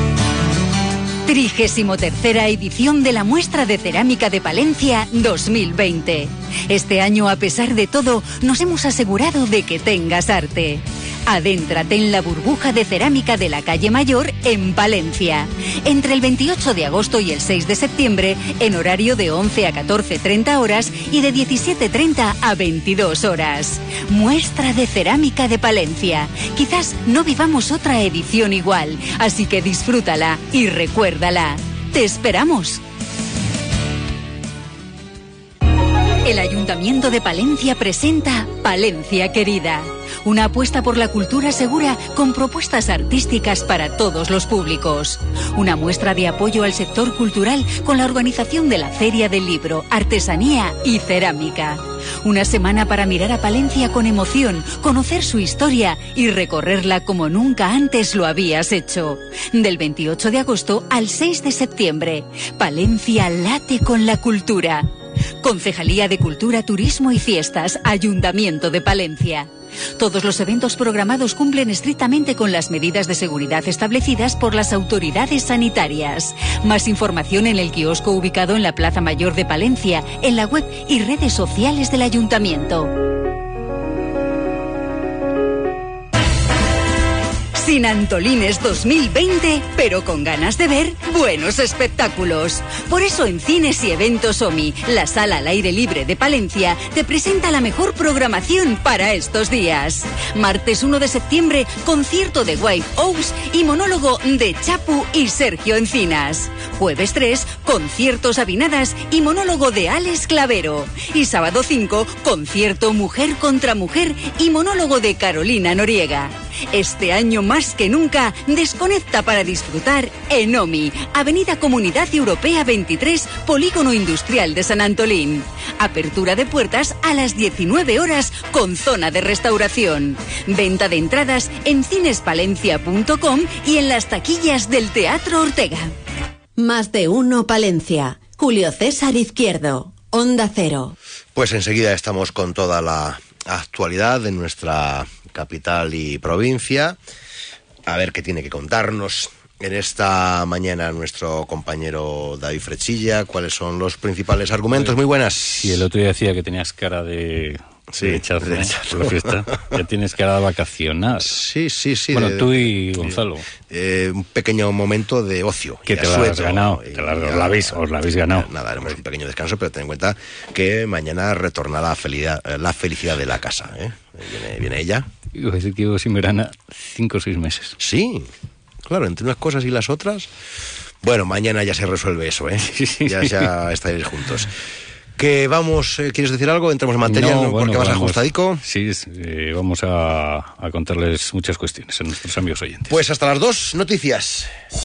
Trigésimo tercera edición de la Muestra de Cerámica de Palencia dos mil veinte. Este año, a pesar de todo, nos hemos asegurado de que tengas arte. Adéntrate en la burbuja de cerámica de la Calle Mayor en Palencia. Entre el veintiocho de agosto y el seis de septiembre, en horario de once a catorce treinta horas y de diecisiete treinta a veintidós horas. Muestra de Cerámica de Palencia. Quizás no vivamos otra edición igual, así que disfrútala y recuérdala. ¡Te esperamos! El Ayuntamiento de Palencia presenta Palencia Querida. Una apuesta por la cultura segura con propuestas artísticas para todos los públicos. Una muestra de apoyo al sector cultural con la organización de la Feria del Libro, Artesanía y Cerámica. Una semana para mirar a Palencia con emoción, conocer su historia y recorrerla como nunca antes lo habías hecho. Del veintiocho de agosto al seis de septiembre. Palencia late con la cultura. Concejalía de Cultura, Turismo y Fiestas, Ayuntamiento de Palencia. Todos los eventos programados cumplen estrictamente con las medidas de seguridad establecidas por las autoridades sanitarias. Más información en el kiosco ubicado en la Plaza Mayor de Palencia, en la web y redes sociales del Ayuntamiento. Sin Antolines dos mil veinte, pero con ganas de ver buenos espectáculos. Por eso en Cines y Eventos OMI, la sala al aire libre de Palencia, te presenta la mejor programación para estos días. Martes uno de septiembre, concierto de White Oaks y monólogo de Chapu y Sergio Encinas. Jueves tres, concierto Sabinadas y monólogo de Alex Clavero. Y sábado cinco, concierto Mujer contra Mujer y monólogo de Carolina Noriega. Este año más que nunca, desconecta para disfrutar en OMI, Avenida Comunidad Europea veintitrés, Polígono Industrial de San Antolín. Apertura de puertas a las diecinueve horas con zona de restauración. Venta de entradas en cinespalencia punto com y en las taquillas del Teatro Ortega. Más de uno Palencia. Julio César Izquierdo, Onda Cero. Pues enseguida estamos con toda la actualidad de nuestra capital y provincia. A ver qué tiene que contarnos en esta mañana nuestro compañero David Frechilla. ¿Cuáles son los principales argumentos? Muy buenas. Y el otro día decía que tenías cara de... Sí, de echar, de ¿no? echar. Por la fiesta. Ya tienes cara de vacacionar. Sí, sí, sí. Bueno, de, tú y Gonzalo. Eh, un pequeño momento de ocio. Que te lo has ganado. Te la, os, la habéis, os la habéis ganado. Nada, haremos un pequeño descanso, pero ten en cuenta que mañana retorna la felicidad, la felicidad de la casa. ¿eh? Viene, viene ella. Iba a decir que llevo sin verana cinco o seis meses. Sí, claro, entre unas cosas y las otras. Bueno, mañana ya se resuelve eso, ¿eh? Ya, ya estaréis juntos. Que vamos, eh, ¿quieres decir algo? Entramos en materia, no, ¿no? Bueno, Porque vas vamos, ajustadico. Sí, eh, vamos a, a contarles muchas cuestiones a nuestros amigos oyentes. Pues hasta las dos, noticias.